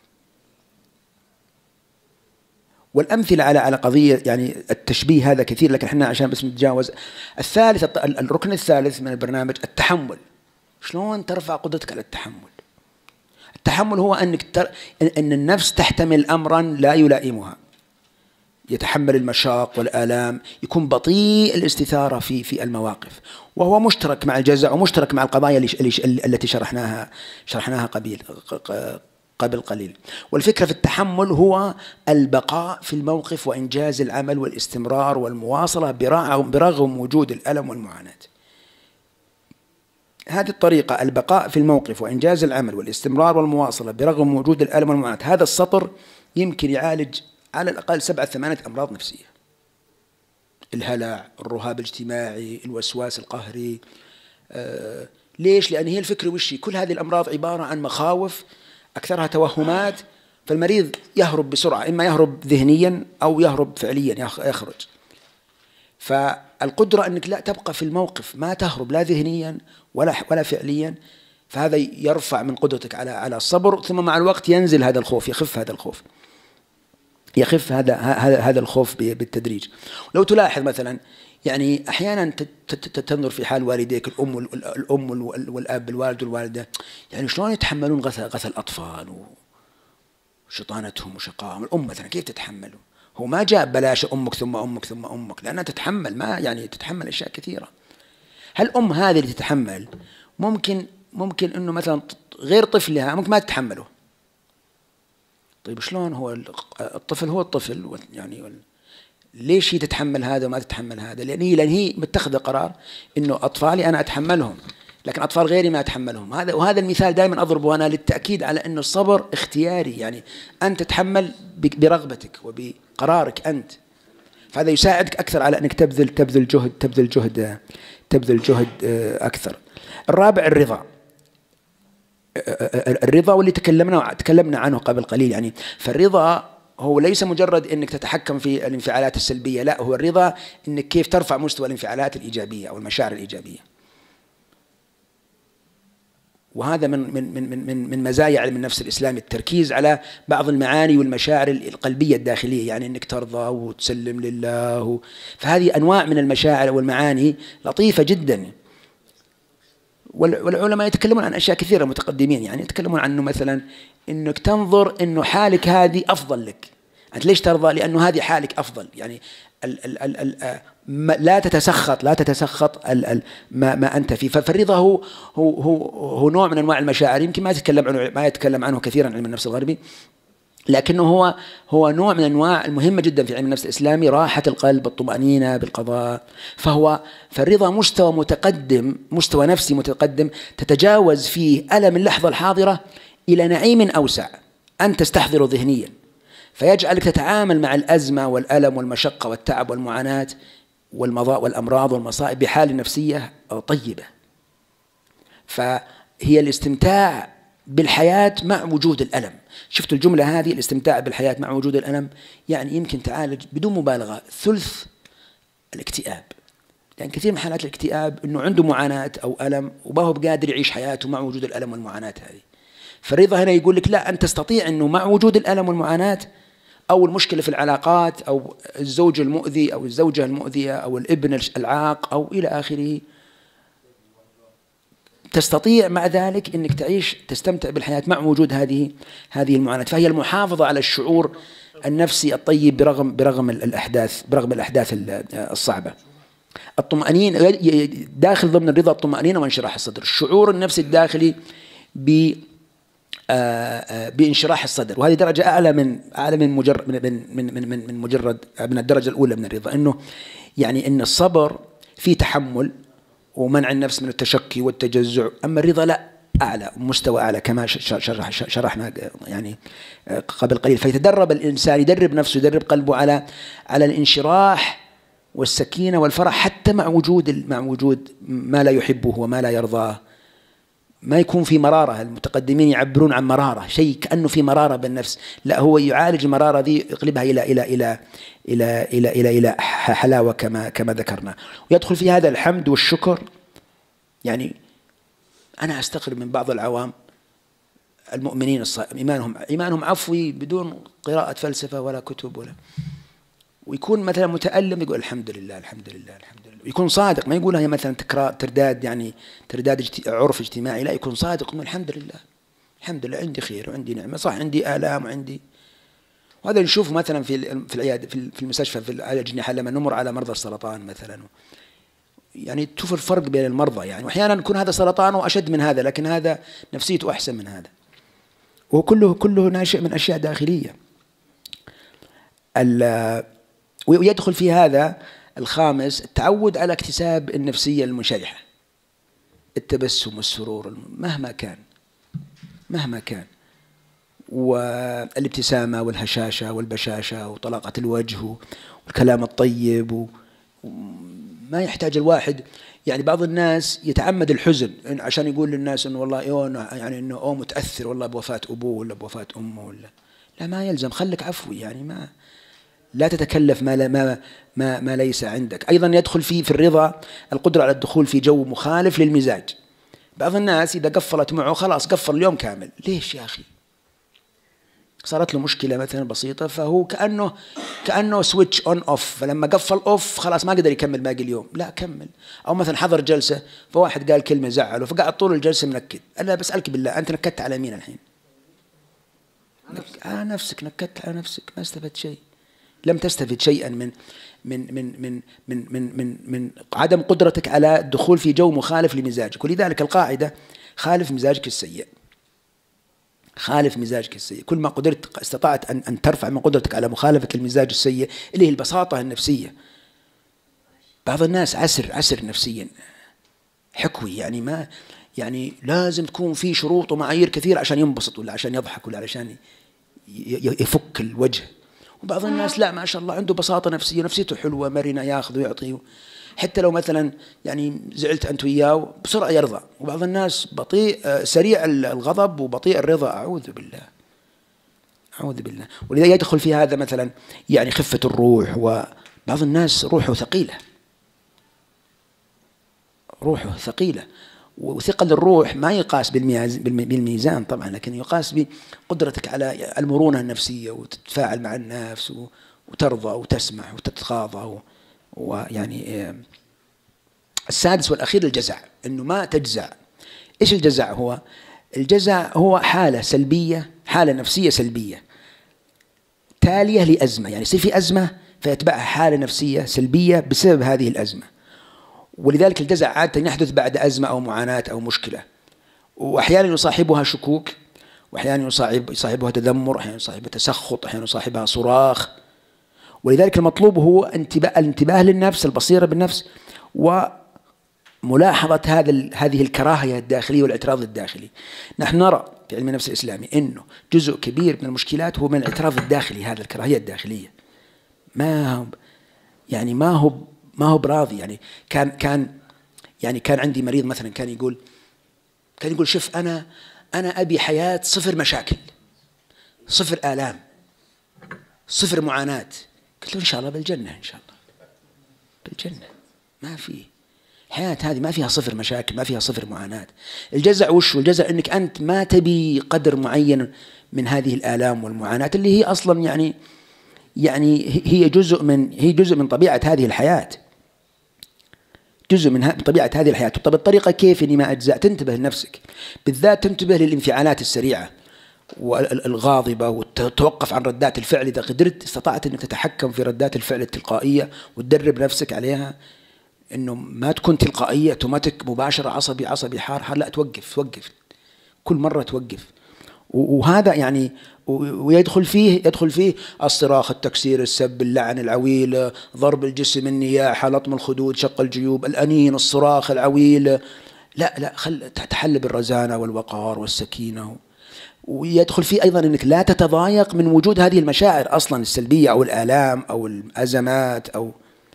والأمثلة على على قضية يعني التشبيه هذا كثير، لكن احنا عشان بس نتجاوز. الثالث الركن الثالث من البرنامج التحمل. شلون ترفع قدرتك على التحمل؟ التحمل هو أنك تر... أن النفس تحتمل أمرا لا يلائمها، يتحمل المشاق والآلام، يكون بطيء الاستثارة في في المواقف، وهو مشترك مع الجزع ومشترك مع القضايا التي شرحناها شرحناها قبيل قبل قليل. والفكرة في التحمل هو البقاء في الموقف وإنجاز العمل والاستمرار والمواصلة برغم وجود الألم والمعاناة. هذه الطريقة، البقاء في الموقف وإنجاز العمل والاستمرار والمواصلة برغم وجود الألم والمعاناة، هذا السطر يمكن يعالج على الأقل سبعة ثمانية أمراض نفسية: الهلع، الرهاب الاجتماعي، الوسواس القهري. آه ليش؟ لأن هي الفكرة وشي كل هذه الأمراض عبارة عن مخاوف أكثرها توهمات، فالمريض يهرب بسرعة، إما يهرب ذهنيا أو يهرب فعليا يخرج. فالقدرة أنك لا تبقى في الموقف، ما تهرب لا ذهنيا ولا ولا فعليا، فهذا يرفع من قدرتك على على الصبر، ثم مع الوقت ينزل هذا الخوف، يخف هذا الخوف يخف هذا هذا هذا الخوف بالتدريج. لو تلاحظ مثلا يعني أحيانا تنظر في حال والديك الأم الأم والأب الوالد والوالدة، يعني شلون يتحملون غث غث الأطفال وشطانتهم وشقائهم. الأم مثلا كيف تتحمل؟ هو ما جاء بلاش أمك ثم أمك ثم أمك، لأنها تتحمل، ما يعني تتحمل أشياء كثيرة. هل الأم هذه اللي تتحمل ممكن ممكن إنه مثلا غير طفلها ممكن ما تتحمله؟ طيب شلون هو الطفل هو الطفل يعني ليش هي تتحمل هذا وما تتحمل هذا؟ لأن هي لأن هي متخذة قرار إنه أطفالي أنا أتحملهم، لكن أطفال غيري ما أتحملهم. هذا وهذا المثال دائما أضربه أنا للتأكيد على إنه الصبر اختياري، يعني أنت تتحمل برغبتك وبقرارك أنت، فهذا يساعدك أكثر على أنك تبذل تبذل جهد تبذل جهد تبذل جهد أكثر. الرابع الرضا. الرضا واللي تكلمنا تكلمنا عنه قبل قليل، يعني فالرضا هو ليس مجرد انك تتحكم في الانفعالات السلبية، لا، هو الرضا انك كيف ترفع مستوى الانفعالات الإيجابية او المشاعر الإيجابية. وهذا من من من من من مزايا علم النفس الإسلامي، التركيز على بعض المعاني والمشاعر القلبية الداخلية، يعني انك ترضى وتسلم لله، فهذه انواع من المشاعر والمعاني لطيفة جدا. والعلماء يتكلمون عن أشياء كثيرة متقدمين، يعني يتكلمون عنه مثلا إنك تنظر إنه حالك هذه أفضل لك. أنت ليش ترضى؟ لأنه هذه حالك أفضل، يعني ال ال ال ال لا تتسخط لا تتسخط ال ال ما, ما أنت فيه. فالرضا هو هو هو هو نوع من أنواع المشاعر، يمكن ما يتكلم عنه ما يتكلم عنه كثيرا علم النفس الغربي، لكنه هو هو نوع من أنواع المهمة جدا في علم النفس الإسلامي، راحة القلب، الطمأنينة بالقضاء. فهو فالرضا مستوى متقدم، مستوى نفسي متقدم، تتجاوز فيه ألم اللحظة الحاضرة إلى نعيم أوسع أنت تستحضره ذهنيا، فيجعلك تتعامل مع الأزمة والألم والمشقة والتعب والمعاناة والمضاء والأمراض والمصائب بحالة نفسية طيبة. فهي الاستمتاع بالحياة مع وجود الألم. شفت الجملة هذه، الاستمتاع بالحياة مع وجود الألم، يعني يمكن تعالج بدون مبالغة ثلث الاكتئاب. يعني كثير من حالات الاكتئاب إنه عنده معاناة أو ألم وما هو بقادر يعيش حياته مع وجود الألم والمعاناة هذه. فالرضا هنا يقول لك لا، أنت تستطيع إنه مع وجود الألم والمعاناة أو المشكلة في العلاقات أو الزوج المؤذي أو الزوجة المؤذية أو الابن العاق أو إلى آخره، تستطيع مع ذلك أنك تعيش تستمتع بالحياة مع وجود هذه هذه المعاناة. فهي المحافظة على الشعور النفسي الطيب برغم برغم الأحداث برغم الأحداث الصعبة. الطمأنينة داخل ضمن الرضا الطمأنينة وانشراح الصدر، الشعور النفسي الداخلي ب بانشراح الصدر، وهذه درجة أعلى من أعلى من مجرد من من من من مجرد من الدرجة الأولى من الرضا، إنه يعني إن الصبر في تحمل ومنع النفس من التشكي والتجزع، أما الرضا لا، أعلى مستوى أعلى كما شرح شرحنا يعني قبل قليل. فيتدرب الإنسان، يدرب نفسه، يدرب قلبه على على الانشراح والسكينة والفرح حتى مع وجود مع وجود ما لا يحبه وما لا يرضاه. ما يكون في مرارة، المتقدمين يعبرون عن مرارة، شيء كأنه في مرارة بالنفس، لا، هو يعالج المرارة ذي، يقلبها إلى إلى إلى إلى إلى إلى إلى حلاوة كما كما ذكرنا. ويدخل في هذا الحمد والشكر. يعني أنا أستغرب من بعض العوام المؤمنين إيمانهم إيمانهم عفوي بدون قراءة فلسفة ولا كتب ولا، ويكون مثلا متألم يقول الحمد لله الحمد لله الحمد لله، ويكون صادق، ما يقولها مثلا تكرار ترداد يعني ترداد عرف اجتماعي، لا، يكون صادق انه الحمد لله الحمد لله عندي خير وعندي نعمة، صح عندي آلام وعندي. وهذا نشوفه مثلا في في العيادة في المستشفى في الأجنحة لما نمر على مرضى السرطان مثلا، يعني تشوف الفرق بين المرضى، يعني واحيانا يكون هذا سرطان وأشد من هذا، لكن هذا نفسيته أحسن من هذا، وكله كله ناشئ من أشياء داخلية. ويدخل في هذا الخامس التعود على اكتساب النفسية المنشرحة، التبسم والسرور مهما كان مهما كان، والابتسامة والهشاشة والبشاشة وطلاقة الوجه والكلام الطيب ما يحتاج الواحد. يعني بعض الناس يتعمد الحزن عشان يقول للناس إنه والله يعني إنه أو متأثر والله بوفاة أبوه ولا بوفاة أمه ولا لا. ما يلزم، خلك عفوي يعني، ما لا تتكلف ما لا ما ما, ما ليس عندك. أيضا يدخل فيه في الرضا القدرة على الدخول في جو مخالف للمزاج. بعض الناس إذا قفلت معه خلاص قفل اليوم كامل. ليش يا أخي؟ صارت له مشكلة مثلا بسيطة فهو كأنه كأنه سويتش أون أوف، فلما قفل أوف خلاص ما قدر يكمل باقي اليوم. لا كمل. أو مثلا حضر جلسة فواحد قال كلمة زعله فقعد طول الجلسة منكد. أنا بسألك بالله أنت نكدت على مين الحين؟ على نفسك، نكدت على نفسك، ما استفدت شيء. لم تستفد شيئا من من من من من من من, من عدم قدرتك على الدخول في جو مخالف لمزاجك. ولذلك القاعدة خالف مزاجك السيء، خالف مزاجك السيء. كل ما قدرت استطعت أن أن ترفع من قدرتك على مخالفة المزاج السيء اللي هي البساطة النفسية. بعض الناس عسر عسر نفسيا حكوي، يعني ما يعني لازم تكون في شروط ومعايير كثيرة عشان ينبسط ولا عشان يضحك ولا عشان يفك الوجه. وبعض الناس لا ما شاء الله عنده بساطة نفسية، نفسيته حلوة مرنة، ياخذ ويعطي، حتى لو مثلا يعني زعلت أنت وياه بسرعة يرضى. وبعض الناس بطيء سريع الغضب وبطيء الرضا. أعوذ بالله، أعوذ بالله. ولذا يدخل في هذا مثلا يعني خفة الروح. وبعض الناس روحه ثقيلة، روحه ثقيلة. وثقل الروح ما يقاس بالميزان طبعا، لكن يقاس بقدرتك على المرونة النفسية وتتفاعل مع الناس وترضى وتسمح وتتغاضى. ويعني السادس والأخير الجزع، إنه ما تجزع. إيش الجزع؟ هو الجزع هو حالة سلبية، حالة نفسية سلبية تالية لأزمة. يعني يصير في أزمة فيتبعها حالة نفسية سلبية بسبب هذه الأزمة. ولذلك الجزع عادة يحدث بعد أزمة أو معاناة أو مشكلة، وأحيانا يصاحبها شكوك، وأحيانا يصاحب يصاحبها تذمر، أحيانا يصاحبها تسخط، أحيانا يصاحبها صراخ. ولذلك المطلوب هو انتباه الانتباه للنفس، البصيرة بالنفس، وملاحظة هذا هذه الكراهية الداخلية والاعتراض الداخلي. نحن نرى في علم النفس الإسلامي إنه جزء كبير من المشكلات هو من الاعتراض الداخلي، هذا الكراهية الداخلية. ما هو يعني ما هو ما هو براضي. يعني كان كان يعني كان عندي مريض مثلا كان يقول كان يقول شوف أنا أنا أبي حياة صفر مشاكل، صفر آلام، صفر معاناة. قلت له إن شاء الله بالجنة، إن شاء الله بالجنة. ما في الحياة هذه ما فيها صفر مشاكل، ما فيها صفر معاناة. الجزع وش؟ الجزع إنك أنت ما تبي قدر معين من هذه الآلام والمعاناة اللي هي أصلا يعني يعني هي جزء من هي جزء من طبيعة هذه الحياة، جزء من طبيعة هذه الحياة. طب الطريقة كيف إني ما أجزع؟ تنتبه لنفسك، بالذات تنتبه للانفعالات السريعة والغاضبة، وتوقف عن ردات الفعل. إذا قدرت استطعت أنك تتحكم في ردات الفعل التلقائية وتدرب نفسك عليها، أنه ما تكون تلقائية اوتوماتيك مباشرة عصبي عصبي حار حار، لا توقف توقف كل مرة توقف. وهذا يعني ويدخل فيه يدخل فيه الصراخ، التكسير، السب، اللعن، العويل، ضرب الجسم، النياحة، لطم الخدود، شق الجيوب، الأنين، الصراخ، العويل. لا لا خل تتحلى بالرزانة والوقار والسكينة. ويدخل فيه أيضا أنك لا تتضايق من وجود هذه المشاعر أصلا السلبية أو الآلام أو الأزمات، أو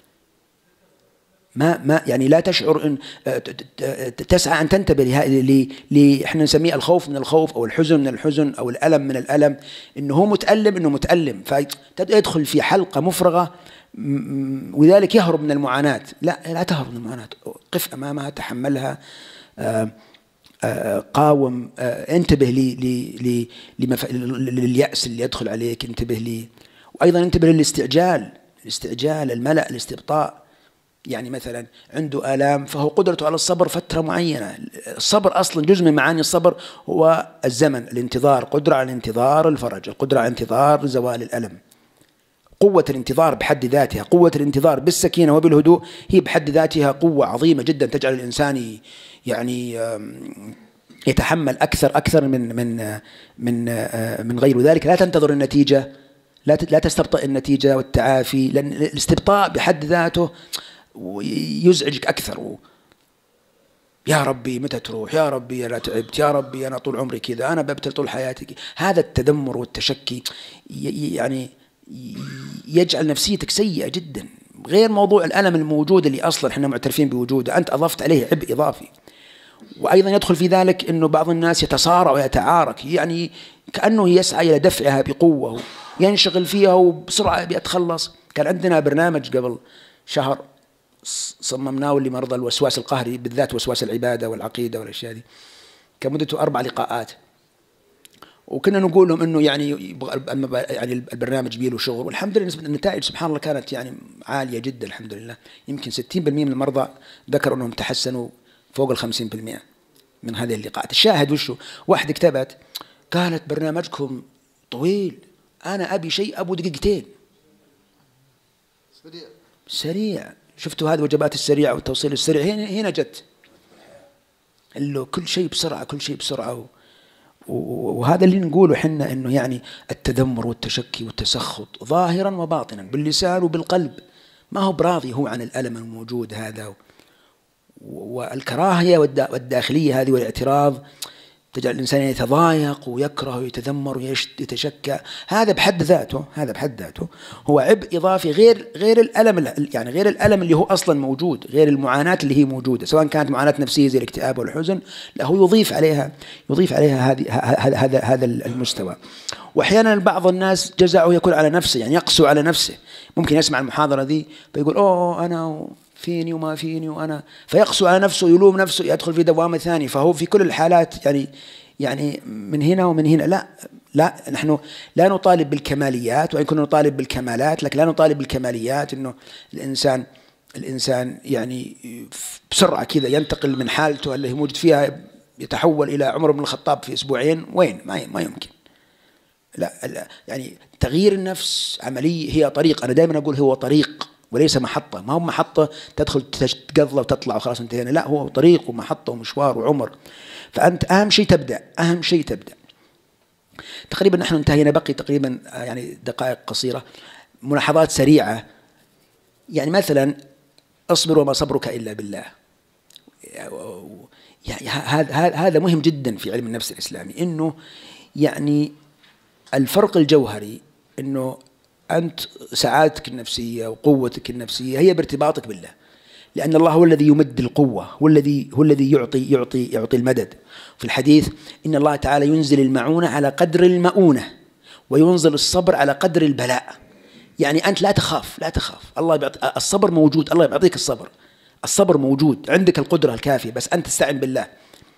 ما ما يعني لا تشعر أن تسعى أن تنتبه ل إحنا نسميه الخوف من الخوف أو الحزن من الحزن أو الألم من الألم، إنه هو متألم إنه متألم، فيدخل في حلقة مفرغة وذلك يهرب من المعاناة. لا لا تهرب من المعاناة، قف أمامها، تحملها، قاوم، انتبه لي لليأس اللي يدخل عليك، انتبه لي. وأيضا انتبه للاستعجال، الاستعجال، الملأ، الاستبطاء. يعني مثلا عنده آلام فهو قدرته على الصبر فترة معينة. الصبر أصلا جزء من معاني الصبر هو الزمن، الانتظار، قدرة على انتظار الفرج، القدرة على انتظار زوال الألم. قوة الانتظار بحد ذاتها، قوة الانتظار بالسكينة وبالهدوء هي بحد ذاتها قوة عظيمة جدا تجعل الإنسان يعني يتحمل أكثر أكثر من من من من غير ذلك. لا تنتظر النتيجة، لا لا تستبطئ النتيجة والتعافي، لأن الاستبطاء بحد ذاته يزعجك أكثر. و يا ربي متى تروح، يا ربي أنا تعبت، يا ربي أنا طول عمري كذا، أنا ببتل طول حياتي. هذا التذمر والتشكي يعني يجعل نفسيتك سيئة جدا. غير موضوع الألم الموجود اللي أصلا احنا معترفين بوجوده، أنت أضفت عليه عبء إضافي. وأيضا يدخل في ذلك أنه بعض الناس يتصارع ويتعارك، يعني كأنه يسعى إلى دفعها بقوة، ينشغل فيها وبسرعة بيتخلص. كان عندنا برنامج قبل شهر صممناه لمرضى الوسواس القهري، بالذات وسواس العبادة والعقيدة والأشياء دي، كان مدته أربع لقاءات، وكنا نقول لهم انه يعني يعني البرنامج بيله شغل، والحمد لله نسبة النتائج سبحان الله كانت يعني عالية جدا الحمد لله. يمكن ستين بالمئة من المرضى ذكروا انهم تحسنوا فوق ال خمسين بالمئة من هذه اللقاءات. الشاهد وشو؟ واحدة كتبت قالت برنامجكم طويل، انا ابي شيء ابو دقيقتين سريع سريع. شفتوا هذه وجبات السريع والتوصيل السريع، هنا هنا جت اللي كل شيء بسرعة كل شيء بسرعة. وهذا اللي نقوله حنا، انه يعني التذمر والتشكي والتسخط ظاهرا وباطنا باللسان وبالقلب، ما هو براضي هو عن الألم الموجود هذا. والكراهية والداخلية هذه والاعتراض تجعل الإنسان يتضايق ويكره ويتذمر ويتشكى. هذا بحد ذاته هذا بحد ذاته هو عبء إضافي، غير غير الألم، يعني غير الألم اللي هو أصلا موجود، غير المعاناة اللي هي موجودة، سواء كانت معاناة نفسية زي الاكتئاب والحزن، لا هو يضيف عليها يضيف عليها هذه هذا هذا هذا المستوى. وأحيانا بعض الناس جزعه يكون على نفسه، يعني يقسو على نفسه. ممكن يسمع المحاضرة ذي فيقول أوه أنا فيني وما فيني وأنا، فيقسو على نفسه يلوم نفسه، يدخل في دوامة ثانية. فهو في كل الحالات يعني يعني من هنا ومن هنا. لا لا نحن لا نطالب بالكماليات، وإن كنا نطالب بالكمالات، لكن لا نطالب بالكماليات إنه الإنسان الإنسان يعني بسرعة كذا ينتقل من حالته اللي هو موجود فيها يتحول إلى عمر بن الخطاب في أسبوعين. وين؟ ما ما يمكن. لا, لا يعني تغيير النفس عملية، هي طريق. أنا دائما أقول هو طريق وليس محطة. ما هو محطة تدخل تقضى وتطلع وخلاص انتهينا، لا هو طريق ومحطة ومشوار وعمر. فأنت أهم شيء تبدأ، أهم شيء تبدأ. تقريبا نحن انتهينا، بقي تقريبا يعني دقائق قصيرة، ملاحظات سريعة. يعني مثلا اصبر وما صبرك إلا بالله. يعني هذا هذا مهم جدا في علم النفس الإسلامي، إنه يعني الفرق الجوهري إنه أنت سعادتك النفسية وقوتك النفسية هي بارتباطك بالله، لأن الله هو الذي يمد القوة، هو الذي هو الذي يعطي يعطي يعطي المدد. في الحديث إن الله تعالى ينزل المعونة على قدر المؤونة، وينزل الصبر على قدر البلاء. يعني أنت لا تخاف لا تخاف الله بيعطي الصبر موجود، الله بيعطيك الصبر، الصبر موجود، عندك القدرة الكافية، بس أنت تستعن بالله.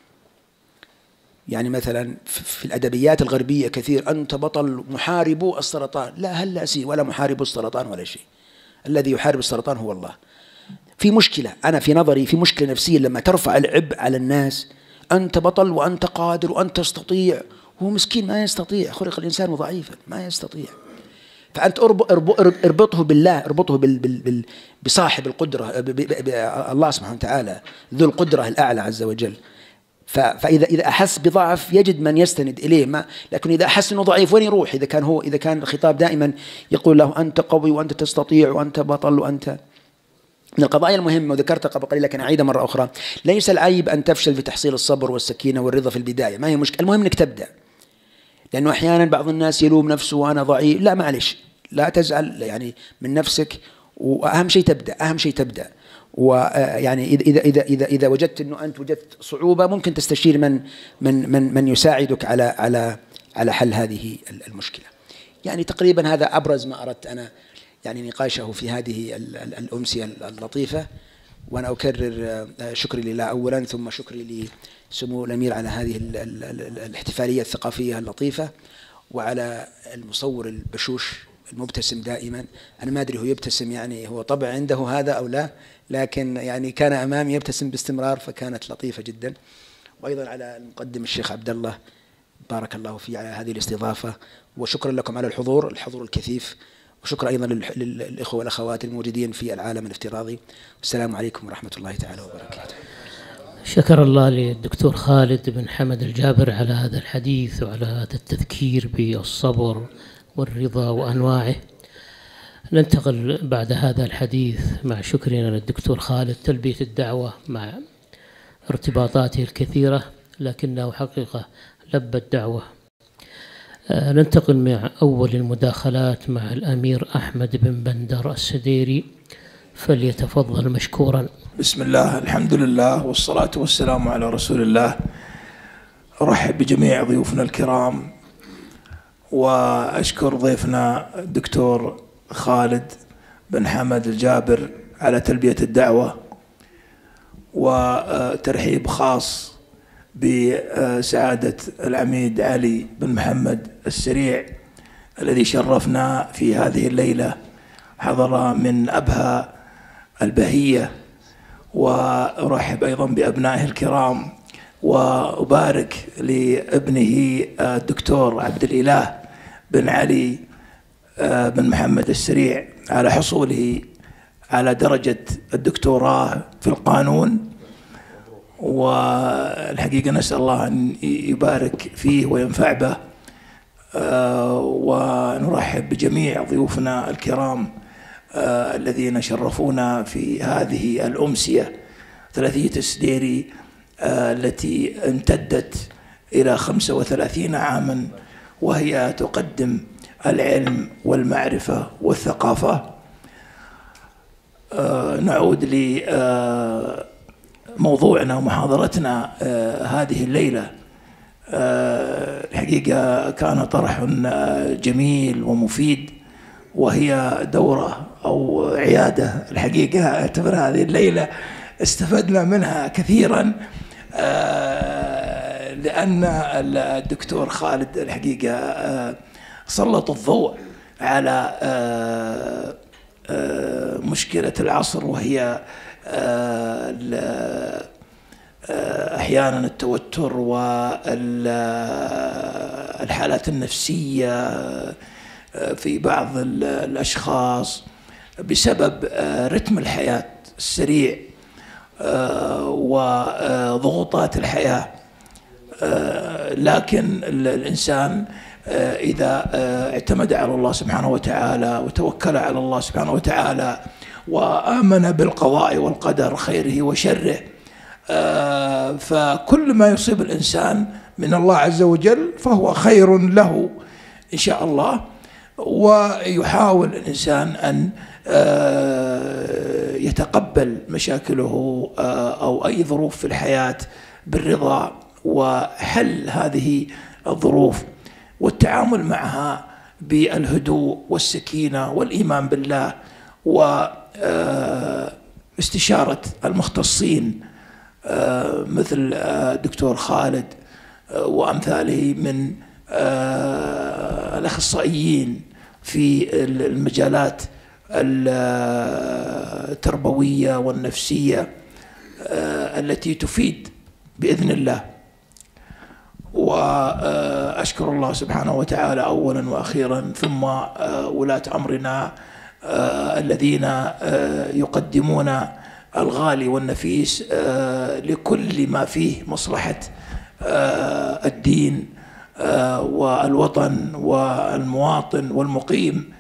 يعني مثلا في الأدبيات الغربية كثير أنت بطل محاربو السرطان، لا هلا سي ولا محاربو السرطان ولا شيء. الذي يحارب السرطان هو الله. في مشكلة، أنا في نظري في مشكلة نفسية لما ترفع العبء على الناس، أنت بطل وأنت قادر وأنت تستطيع، هو مسكين ما يستطيع، خلق الإنسان ضعيفا ما يستطيع. فأنت اربطه بالله، اربطه بال بال بصاحب القدرة، الله سبحانه وتعالى ذو القدرة الأعلى عز وجل. فإذا إذا أحس بضعف يجد من يستند إليه، ما لكن إذا أحس إنه ضعيف وين يروح؟ إذا كان هو إذا كان الخطاب دائما يقول له أنت قوي وأنت تستطيع وأنت بطل وأنت. من القضايا المهمة وذكرتها قبل قليل لكن أعيدها مرة أخرى، ليس العيب أن تفشل في تحصيل الصبر والسكينة والرضا في البداية، ما هي مشكلة، المهم أنك تبدأ. لأنه أحيانا بعض الناس يلوم نفسه وأنا ضعيف، لا معلش لا تزعل يعني من نفسك، وأهم شيء تبدأ، أهم شيء تبدأ. ويعني إذا إذا إذا إذا وجدت إنه أنت وجدت صعوبة ممكن تستشير من من من من يساعدك على على على حل هذه المشكلة. يعني تقريبا هذا أبرز ما أردت أنا يعني نقاشه في هذه الأمسية اللطيفة. وأنا أكرر شكري لله أولا، ثم شكري لسمو الأمير على هذه الاحتفالية الثقافية اللطيفة، وعلى المصور البشوش المبتسم دائما. أنا ما أدري هو يبتسم يعني هو طبع عنده هذا أو لا، لكن يعني كان أمامي يبتسم باستمرار فكانت لطيفة جدا. وأيضا على المقدم الشيخ عبد الله، بارك الله فيه على هذه الاستضافة، وشكرا لكم على الحضور الحضور الكثيف، وشكرا أيضا للإخوة والأخوات الموجودين في العالم الافتراضي. والسلام عليكم ورحمة الله تعالى وبركاته. شكر الله للدكتور خالد بن حمد الجابر على هذا الحديث وعلى هذا التذكير بالصبر والرضا وأنواعه. ننتقل بعد هذا الحديث مع شكرنا للدكتور خالد تلبية الدعوة مع ارتباطاته الكثيرة، لكنه حقيقة لبى الدعوة. ننتقل مع أول المداخلات مع الأمير أحمد بن بندر السديري فليتفضل مشكورا. بسم الله، الحمد لله، والصلاة والسلام على رسول الله. أرحب بجميع ضيوفنا الكرام، وأشكر ضيفنا الدكتور خالد بن حمد الجابر على تلبية الدعوة، وترحيب خاص بسعادة العميد علي بن محمد السريع الذي شرفنا في هذه الليلة، حضر من أبهى البهية. وأرحب أيضا بأبنائه الكرام، وأبارك لابنه الدكتور عبد الإله بن علي بن محمد السريع على حصوله على درجة الدكتوراه في القانون. والحقيقة نسأل الله أن يبارك فيه وينفع به. ونرحب بجميع ضيوفنا الكرام الذين شرفونا في هذه الأمسية ثلاثية السديري التي امتدت إلى خمسة وثلاثين عاما، وهي تقدم العلم والمعرفة والثقافة. نعود لموضوعنا ومحاضرتنا هذه الليلة. الحقيقة كان طرح جميل ومفيد، وهي دورة أو عيادة. الحقيقة أعتبر هذه الليلة استفدنا منها كثيرا، لأن الدكتور خالد الحقيقة سلط الضوء على مشكلة العصر، وهي أحيانا التوتر والحالات النفسية في بعض الأشخاص بسبب رتم الحياة السريع وضغوطات الحياة. لكن الإنسان إذا اعتمد على الله سبحانه وتعالى وتوكل على الله سبحانه وتعالى وآمن بالقضاء والقدر خيره وشره، فكل ما يصيب الإنسان من الله عز وجل فهو خير له إن شاء الله. ويحاول الإنسان أن يتقبل مشاكله أو أي ظروف في الحياة بالرضا وحل هذه الظروف والتعامل معها بالهدوء والسكينة والإيمان بالله واستشارة المختصين مثل الدكتور خالد وأمثاله من الأخصائيين في المجالات التربوية والنفسية التي تفيد بإذن الله. وأشكر الله سبحانه وتعالى أولا وأخيرا، ثم ولاة أمرنا الذين يقدمون الغالي والنفيس لكل ما فيه مصلحة الدين والوطن والمواطن والمقيم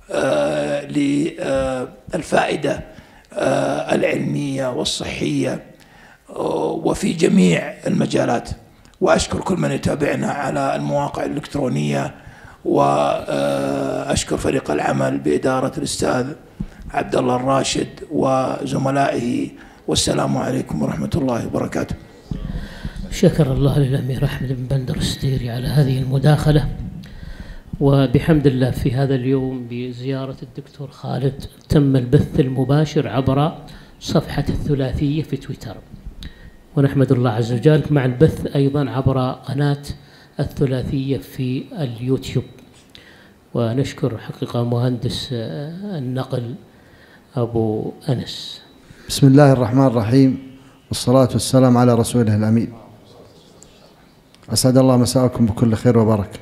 للفائدة العلمية والصحية وفي جميع المجالات. وأشكر كل من يتابعنا على المواقع الإلكترونية، وأشكر فريق العمل بإدارة الأستاذ عبد الله الراشد وزملائه، والسلام عليكم ورحمة الله وبركاته. شكر الله للأمير أحمد بن بندر السديري على هذه المداخلة. وبحمد الله في هذا اليوم بزيارة الدكتور خالد تم البث المباشر عبر صفحة الثلاثية في تويتر، ونحمد الله عز وجل مع البث أيضا عبر قناة الثلاثية في اليوتيوب. ونشكر حقيقة مهندس النقل أبو أنس. بسم الله الرحمن الرحيم، والصلاة والسلام على رسوله الأمين. أسعد الله مساءكم بكل خير وبركة.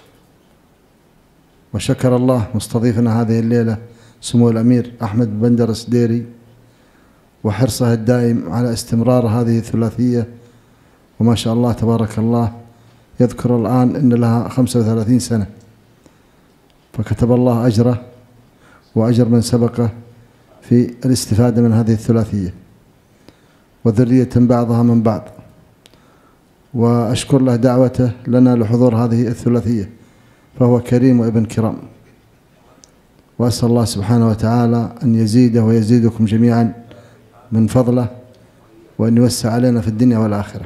وشكر الله مستضيفنا هذه الليلة سمو الأمير أحمد بن بندر السديري وحرصه الدائم على استمرار هذه الثلاثية، وما شاء الله تبارك الله يذكر الآن إن لها خمسة وثلاثين سنة، فكتب الله أجره وأجر من سبقه في الاستفادة من هذه الثلاثية وذرية بعضها من بعض. وأشكر له دعوته لنا لحضور هذه الثلاثية، فهو كريم وابن كرام. وأسأل الله سبحانه وتعالى أن يزيده ويزيدكم جميعا من فضله، وأن يوسع علينا في الدنيا والآخرة.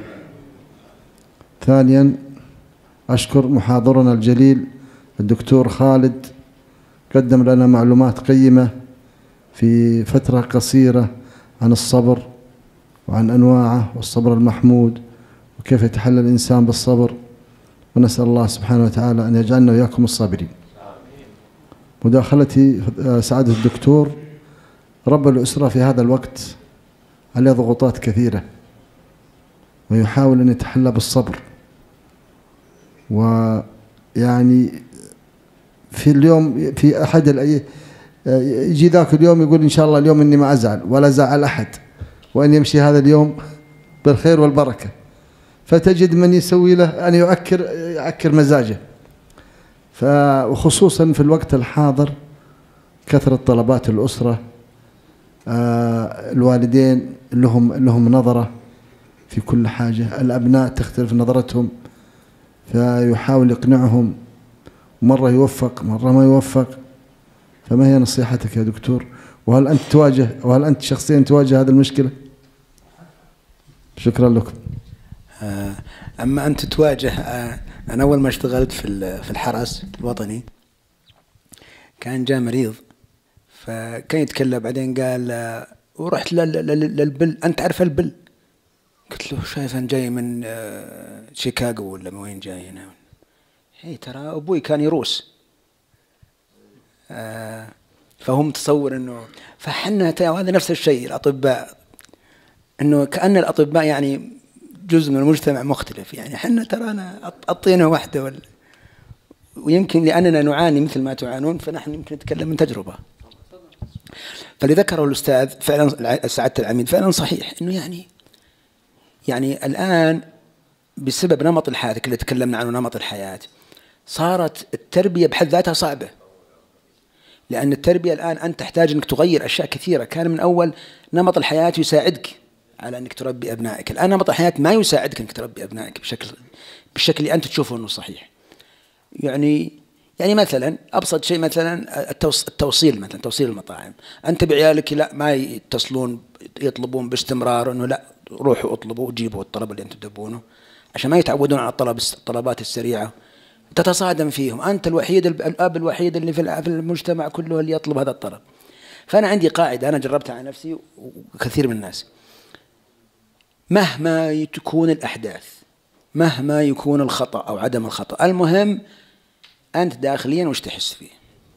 ثانيا أشكر محاضرنا الجليل الدكتور خالد، قدم لنا معلومات قيمة في فترة قصيرة عن الصبر وعن أنواعه والصبر المحمود وكيف يتحلى الإنسان بالصبر، ونسأل الله سبحانه وتعالى أن يجعلنا وإياكم الصابرين. مداخلتي سعادة الدكتور، رب الأسرة في هذا الوقت عليه ضغوطات كثيرة ويحاول أن يتحلى بالصبر، ويعني في اليوم في أحد الأي يجي ذاك اليوم يقول إن شاء الله اليوم إني ما أزعل ولا زعل أحد، وأن يمشي هذا اليوم بالخير والبركة، فتجد من يسوي له أن يؤكر يعكر مزاجه. وخصوصا في الوقت الحاضر كثرة طلبات الأسرة، آه الوالدين لهم لهم نظرة في كل حاجة، الأبناء تختلف نظرتهم، فيحاول يقنعهم، مرة يوفق مرة ما يوفق. فما هي نصيحتك يا دكتور؟ وهل أنت تواجه وهل أنت شخصيا تواجه هذه المشكلة؟ شكرا لكم. أما أنت تواجه، أنا أول ما اشتغلت في في الحرس الوطني كان جاء مريض، فكان يتكلم، بعدين قال ورحت للبل، أنت عارف البل؟ قلت له شايف أنا جاي من شيكاغو ولا من وين جاي هنا؟ هي ترى أبوي كان يروس. فهم تصور إنه فحنا وهذا نفس الشيء الأطباء، إنه كأن الأطباء يعني جزء من المجتمع مختلف، يعني حنا ترانا الطينة واحدة ولا، ويمكن لأننا نعاني مثل ما تعانون فنحن يمكن نتكلم من تجربة. فاللي ذكره الأستاذ فعلا سعادة العميد فعلا صحيح، إنه يعني يعني الآن بسبب نمط الحياة اللي تكلمنا عنه، نمط الحياة، صارت التربية بحد ذاتها صعبة، لأن التربية الآن أنت تحتاج أنك تغير أشياء كثيرة. كان من أول نمط الحياة يساعدك على أنك تربي أبنائك، الآن نمط الحياة ما يساعدك أنك تربي أبنائك بشكل بالشكل اللي أنت تشوفه أنه صحيح. يعني يعني مثلا أبسط شيء، مثلا التوصيل، مثلا توصيل المطاعم، أنت بعيالك لا ما يتصلون يطلبون باستمرار أنه لا روحوا اطلبوا وجيبوا الطلب اللي أنتم تبونه، عشان ما يتعودون على الطلب الطلبات السريعة، تتصادم فيهم. أنت الوحيد الأب الوحيد اللي في المجتمع كله اللي يطلب هذا الطلب. فأنا عندي قاعدة أنا جربتها على نفسي وكثير من الناس، مهما تكون الأحداث، مهما يكون الخطأ أو عدم الخطأ، المهم أنت داخليا وش تحس فيه.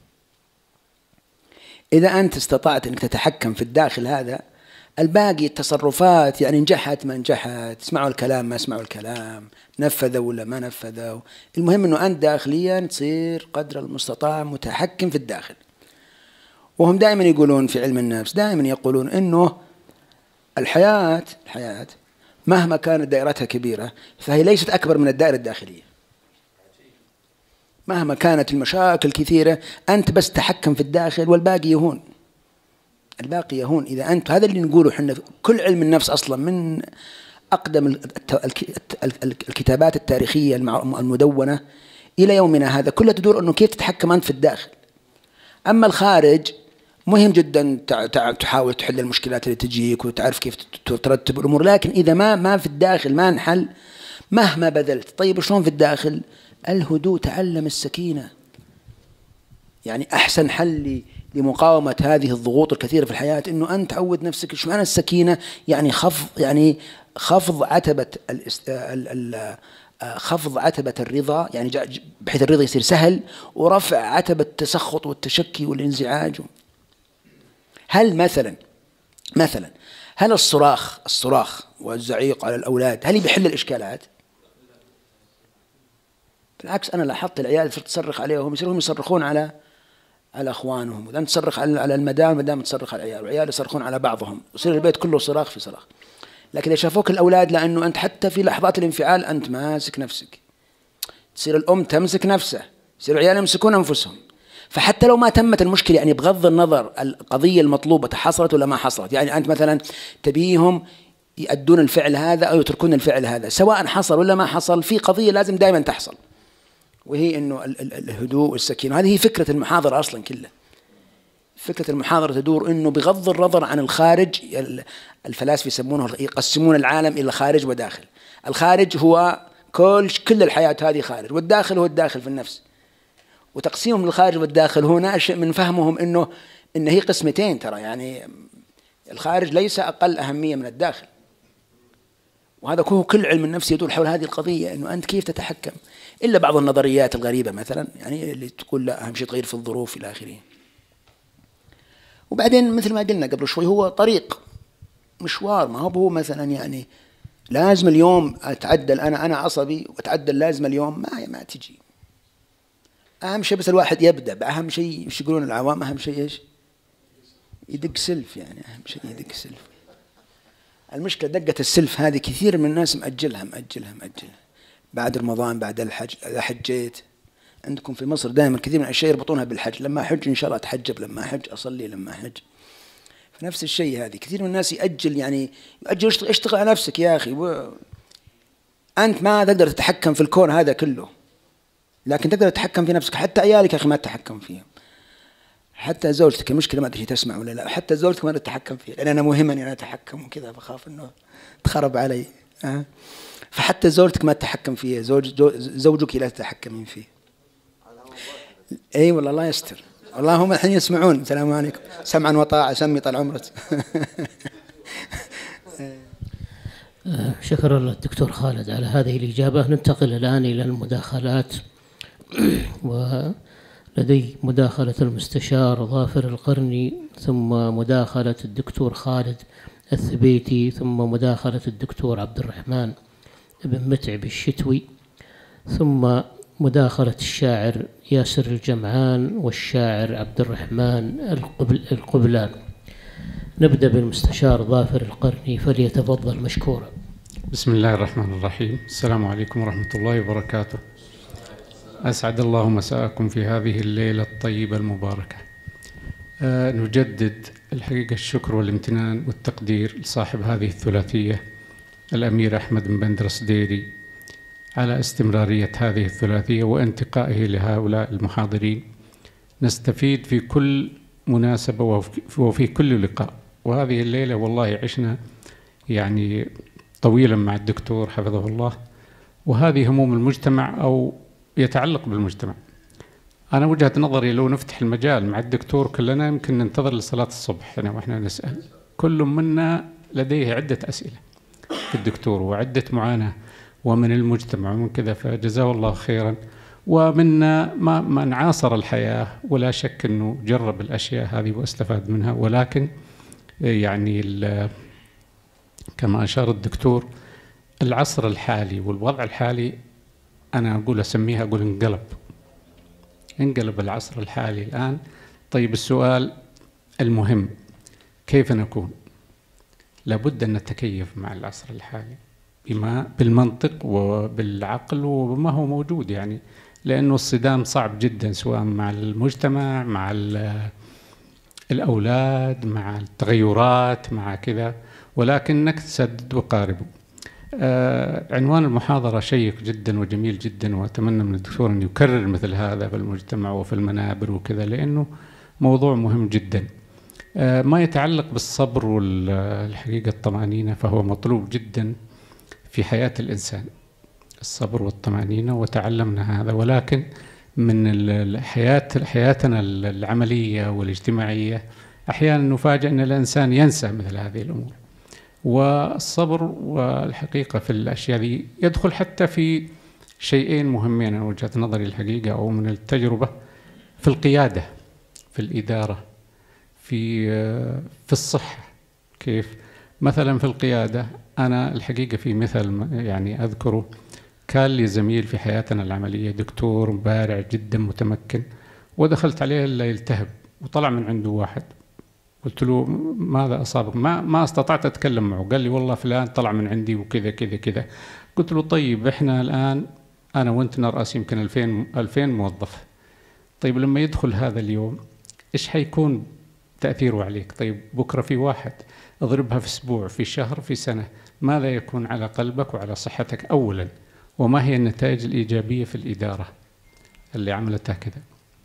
إذا أنت استطعت أنك تتحكم في الداخل هذا، الباقي التصرفات يعني نجحت ما نجحت، اسمعوا الكلام ما اسمعوا الكلام، نفذوا ولا ما نفذوا، المهم أنه أنت داخليا تصير قدر المستطاع متحكم في الداخل. وهم دائما يقولون في علم النفس، دائما يقولون أنه الحياة الحياة مهما كانت دائرتها كبيرة فهي ليست أكبر من الدائرة الداخلية. مهما كانت المشاكل كثيرة أنت بس تحكم في الداخل والباقي يهون، الباقي يهون. إذا أنت هذا اللي نقوله حنا، كل علم النفس أصلا من أقدم الكتابات التاريخية المدونة إلى يومنا هذا كلها تدور أنه كيف تتحكم أنت في الداخل. أما الخارج مهم جدا تحاول تحل المشكلات اللي تجيك وتعرف كيف ترتب الأمور، لكن إذا ما ما في الداخل ما نحل مهما بذلت. طيب شلون في الداخل؟ الهدوء، تعلم السكينة. يعني أحسن حل لمقاومة هذه الضغوط الكثيرة في الحياة إنه أنت تعود نفسك. شو معنى السكينة؟ يعني خفض يعني خفض عتبة خفض عتبة الرضا، يعني بحيث الرضا يصير سهل، ورفع عتبة التسخط والتشكي والانزعاج. هل مثلا مثلا هل الصراخ الصراخ والزعيق على الأولاد هل بيحل الإشكالات؟ بالعكس، أنا لاحظت العيال صرت تصرخ عليهم يصيرون يصرخون على على أخوانهم، وإذا تصرخ على على المدام المدام تصرخ على العيال، والعيال يصرخون على بعضهم، يصير البيت كله صراخ في صراخ. لكن إذا شافوك الأولاد، لأنه أنت حتى في لحظات الانفعال أنت ماسك نفسك، تصير الأم تمسك نفسها، يصير العيال يمسكون أنفسهم. فحتى لو ما تمت المشكلة، يعني بغض النظر القضية المطلوبة حصلت ولا ما حصلت، يعني أنت مثلا تبيهم يؤدون الفعل هذا أو يتركون الفعل هذا، سواء حصل ولا ما حصل، في قضية لازم دائما تحصل، وهي إنه الهدوء والسكينة. هذه هي فكرة المحاضرة أصلا كلها. فكرة المحاضرة تدور أنه بغض النظر عن الخارج، الفلاسفة يسمونه يقسمون العالم إلى خارج وداخل. الخارج هو كل كل الحياة هذه خارج، والداخل هو الداخل في النفس. وتقسيمهم للخارج والداخل هو ناشئ من فهمهم أنه إن هي قسمتين ترى، يعني الخارج ليس أقل أهمية من الداخل. وهذا هو كل علم النفس يدور حول هذه القضية، أنه أنت كيف تتحكم. إلا بعض النظريات الغريبة مثلا، يعني اللي تقول لا أهم شيء تغير في الظروف إلى آخره. وبعدين مثل ما قلنا قبل شوي هو طريق مشوار، ما هو مثلا يعني لازم اليوم أتعدل، أنا أنا عصبي وأتعدل لازم اليوم، ما ما تجي. أهم شيء بس الواحد يبدأ. أهم شيء إيش يقولون العوام؟ أهم شيء إيش؟ يدق سلف، يعني أهم شيء يدق سلف. المشكلة دقة السلف هذه كثير من الناس مأجلها مأجلها مأجلها بعد رمضان، بعد الحج. إذا حجيت عندكم في مصر دائما كثير من الأشياء يربطونها بالحج، لما أحج إن شاء الله أتحجب، لما أحج أصلي، لما أحج. فنفس الشيء هذه كثير من الناس يأجل، يعني يأجل اشتغل على نفسك يا أخي. و... أنت ما تقدر تتحكم في الكون هذا كله، لكن تقدر تتحكم في نفسك. حتى عيالك يا أخي ما تتحكم فيهم، حتى زوجتك. المشكلة ما أدري تسمع ولا لا، حتى زوجتك ما تتحكم فيها، لأن أنا مهم أني أنا أتحكم وكذا، بخاف إنه تخرب علي. أه؟ فحتى زوجتك ما تتحكم فيها، زوج زوجك لا تتحكمين فيه. أي والله الله يستر. والله هم الحين يسمعون. السلام عليكم، سمعا وطاعة، سمي طال عمرك. شكرا الدكتور خالد على هذه الإجابة. ننتقل الآن إلى المداخلات، ولدي مداخلة المستشار ظافر القرني، ثم مداخلة الدكتور خالد الثبيتي، ثم مداخلة الدكتور عبد الرحمن بن متعب الشتوي، ثم مداخلة الشاعر ياسر الجمعان والشاعر عبد الرحمن القبل القبلان. نبدأ بالمستشار ظافر القرني، فليتفضل مشكورا. بسم الله الرحمن الرحيم. السلام عليكم ورحمة الله وبركاته. أسعد الله مساءكم في هذه الليلة الطيبة المباركة. أه نجدد الحقيقة الشكر والامتنان والتقدير لصاحب هذه الثلاثية الأمير أحمد بن بندر صديري على استمرارية هذه الثلاثية وانتقائه لهؤلاء المحاضرين. نستفيد في كل مناسبة وفي كل لقاء، وهذه الليلة والله عشنا يعني طويلا مع الدكتور حفظه الله، وهذه هموم المجتمع أو يتعلق بالمجتمع. أنا وجهة نظري لو نفتح المجال مع الدكتور كلنا يمكن ننتظر لصلاة الصبح أنا وإحنا نسأل، كل منا لديه عدة أسئلة في الدكتور وعدة معاناة ومن المجتمع ومن كذا، فجزاه الله خيرا. ومنا ما من عاصر الحياة ولا شك أنه جرب الأشياء هذه واستفاد منها، ولكن يعني كما أشار الدكتور العصر الحالي والوضع الحالي أنا أقول أسميها أقول انقلب انقلب العصر الحالي الآن. طيب السؤال المهم كيف نكون؟ لابد أن نتكيف مع العصر الحالي بما بالمنطق وبالعقل وبما هو موجود، يعني لأنه الصدام صعب جدا سواء مع المجتمع مع الأولاد مع التغيرات مع كذا، ولكنك تسدد وقاربوا. آه عنوان المحاضرة شيق جدا وجميل جدا، وأتمنى من الدكتور أن يكرر مثل هذا في المجتمع وفي المنابر وكذا، لأنه موضوع مهم جدا. آه ما يتعلق بالصبر والحقيقة الطمأنينة فهو مطلوب جدا في حياة الإنسان، الصبر والطمأنينة، وتعلمنا هذا، ولكن من الحياة حياتنا العملية والاجتماعية أحيانا نفاجأ أن الإنسان ينسى مثل هذه الأمور. والصبر والحقيقة في الأشياء دي يدخل حتى في شيئين مهمين من وجهة نظري الحقيقة أو من التجربة، في القيادة، في الإدارة، في في الصحة. كيف؟ مثلا في القيادة أنا الحقيقة في مثل يعني أذكره، كان لي زميل في حياتنا العملية دكتور بارع جدا متمكن، ودخلت عليه إلا يلتهب وطلع من عنده واحد، قلت له ماذا أصابك؟ ما ما استطعت أتكلم معه، قال لي والله فلان طلع من عندي وكذا كذا كذا. قلت له طيب إحنا الآن أنا وأنت نرأس يمكن ألفين ألفين موظف، طيب لما يدخل هذا اليوم إيش حيكون تأثيره عليك؟ طيب بكرة في واحد، اضربها في أسبوع في شهر في سنة، ماذا يكون على قلبك وعلى صحتك أولا؟ وما هي النتائج الإيجابية في الإدارة اللي عملتها كذا؟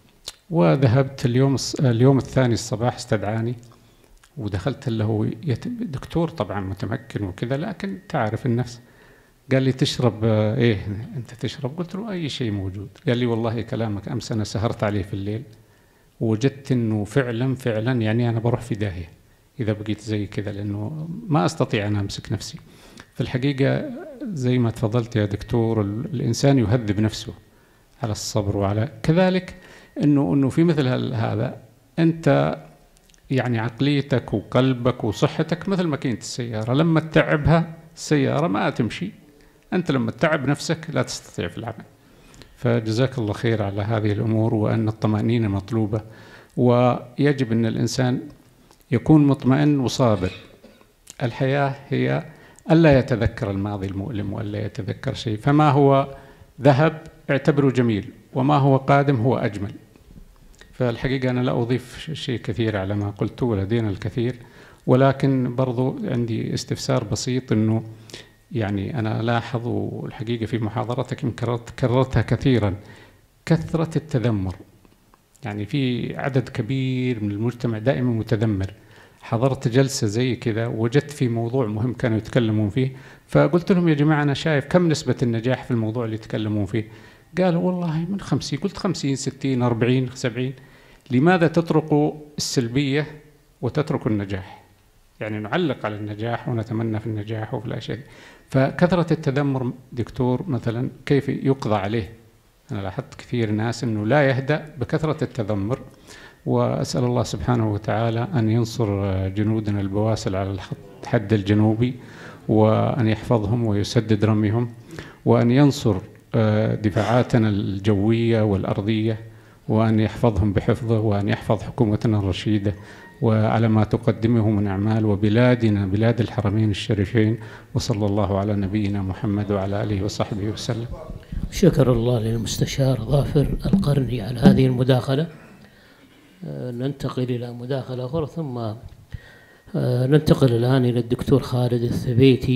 وذهبت اليوم اليوم الثاني الصباح استدعاني ودخلت له دكتور طبعا متمكن وكذا، لكن تعرف النفس. قال لي تشرب ايه انت تشرب؟ قلت له اي شيء موجود. قال لي والله كلامك امس انا سهرت عليه في الليل ووجدت انه فعلا فعلا يعني انا بروح في داهيه اذا بقيت زي كذا، لانه ما استطيع ان امسك نفسي. في الحقيقه زي ما تفضلت يا دكتور، الانسان يهذب نفسه على الصبر، وعلى كذلك انه انه في مثل هذا انت يعني عقليتك وقلبك وصحتك مثل ماكينة السيارة، لما تتعبها السيارة ما تمشي، أنت لما تتعب نفسك لا تستطيع في العمل. فجزاك الله خير على هذه الأمور، وأن الطمأنينة مطلوبة، ويجب أن الإنسان يكون مطمئن وصابر. الحياة هي ألا يتذكر الماضي المؤلم وألا يتذكر شيء، فما هو ذهب اعتبره جميل وما هو قادم هو أجمل. فالحقيقة أنا لا أضيف شيء كثير على ما قلت، ولدينا الكثير، ولكن برضو عندي استفسار بسيط. أنه يعني أنا لاحظ، والحقيقة في محاضرتك كررت كررتها كثيرا، كثرة التذمر. يعني في عدد كبير من المجتمع دائما متذمر. حضرت جلسة زي كذا وجدت في موضوع مهم كانوا يتكلمون فيه، فقلت لهم يا جماعة أنا شايف كم نسبة النجاح في الموضوع اللي يتكلمون فيه. قالوا والله من خمسين. قلت خمسين ستين أربعين سبعين. لماذا تتركوا السلبية وتتركوا النجاح؟ يعني نعلق على النجاح ونتمنى في النجاح وفي الأشياء. فكثرة التذمر دكتور مثلا كيف يقضى عليه؟ أنا لاحظت كثير ناس أنه لا يهدأ بكثرة التذمر، وأسأل الله سبحانه وتعالى أن ينصر جنودنا البواسل على الحد الجنوبي، وأن يحفظهم ويسدد رميهم، وأن ينصر دفاعاتنا الجوية والأرضية، وأن يحفظهم بحفظه، وأن يحفظ حكومتنا الرشيدة وعلى ما تقدمه من أعمال، وبلادنا بلاد الحرمين الشريفين. وصلى الله على نبينا محمد وعلى آله وصحبه وسلم. شكر الله للمستشار ظافر القرني على هذه المداخلة. ننتقل إلى مداخلة أخرى، ثم ننتقل الآن إلى الدكتور خالد الثبيتي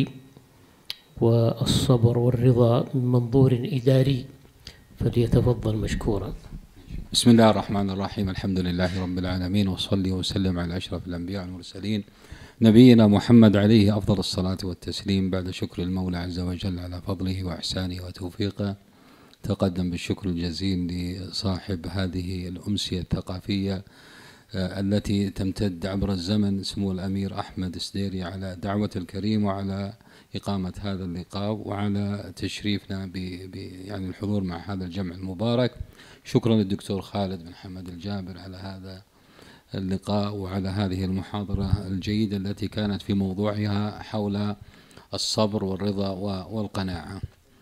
والصبر والرضا من منظور إداري، فليتفضل مشكورا. بسم الله الرحمن الرحيم. الحمد لله رب العالمين، وصلي وسلم على أشرف الأنبياء والمرسلين نبينا محمد عليه أفضل الصلاة والتسليم. بعد شكر المولى عز وجل على فضله وإحسانه وتوفيقه، تقدم بالشكر الجزيل لصاحب هذه الأمسية الثقافية التي تمتد عبر الزمن، سمو الأمير أحمد السديري، على دعوة الكريم وعلى إقامة هذا اللقاء وعلى تشريفنا ب يعني الحضور مع هذا الجمع المبارك. شكرا للدكتور خالد بن حمد الجابر على هذا اللقاء وعلى هذه المحاضرة الجيدة التي كانت في موضوعها حول الصبر والرضا والقناعة.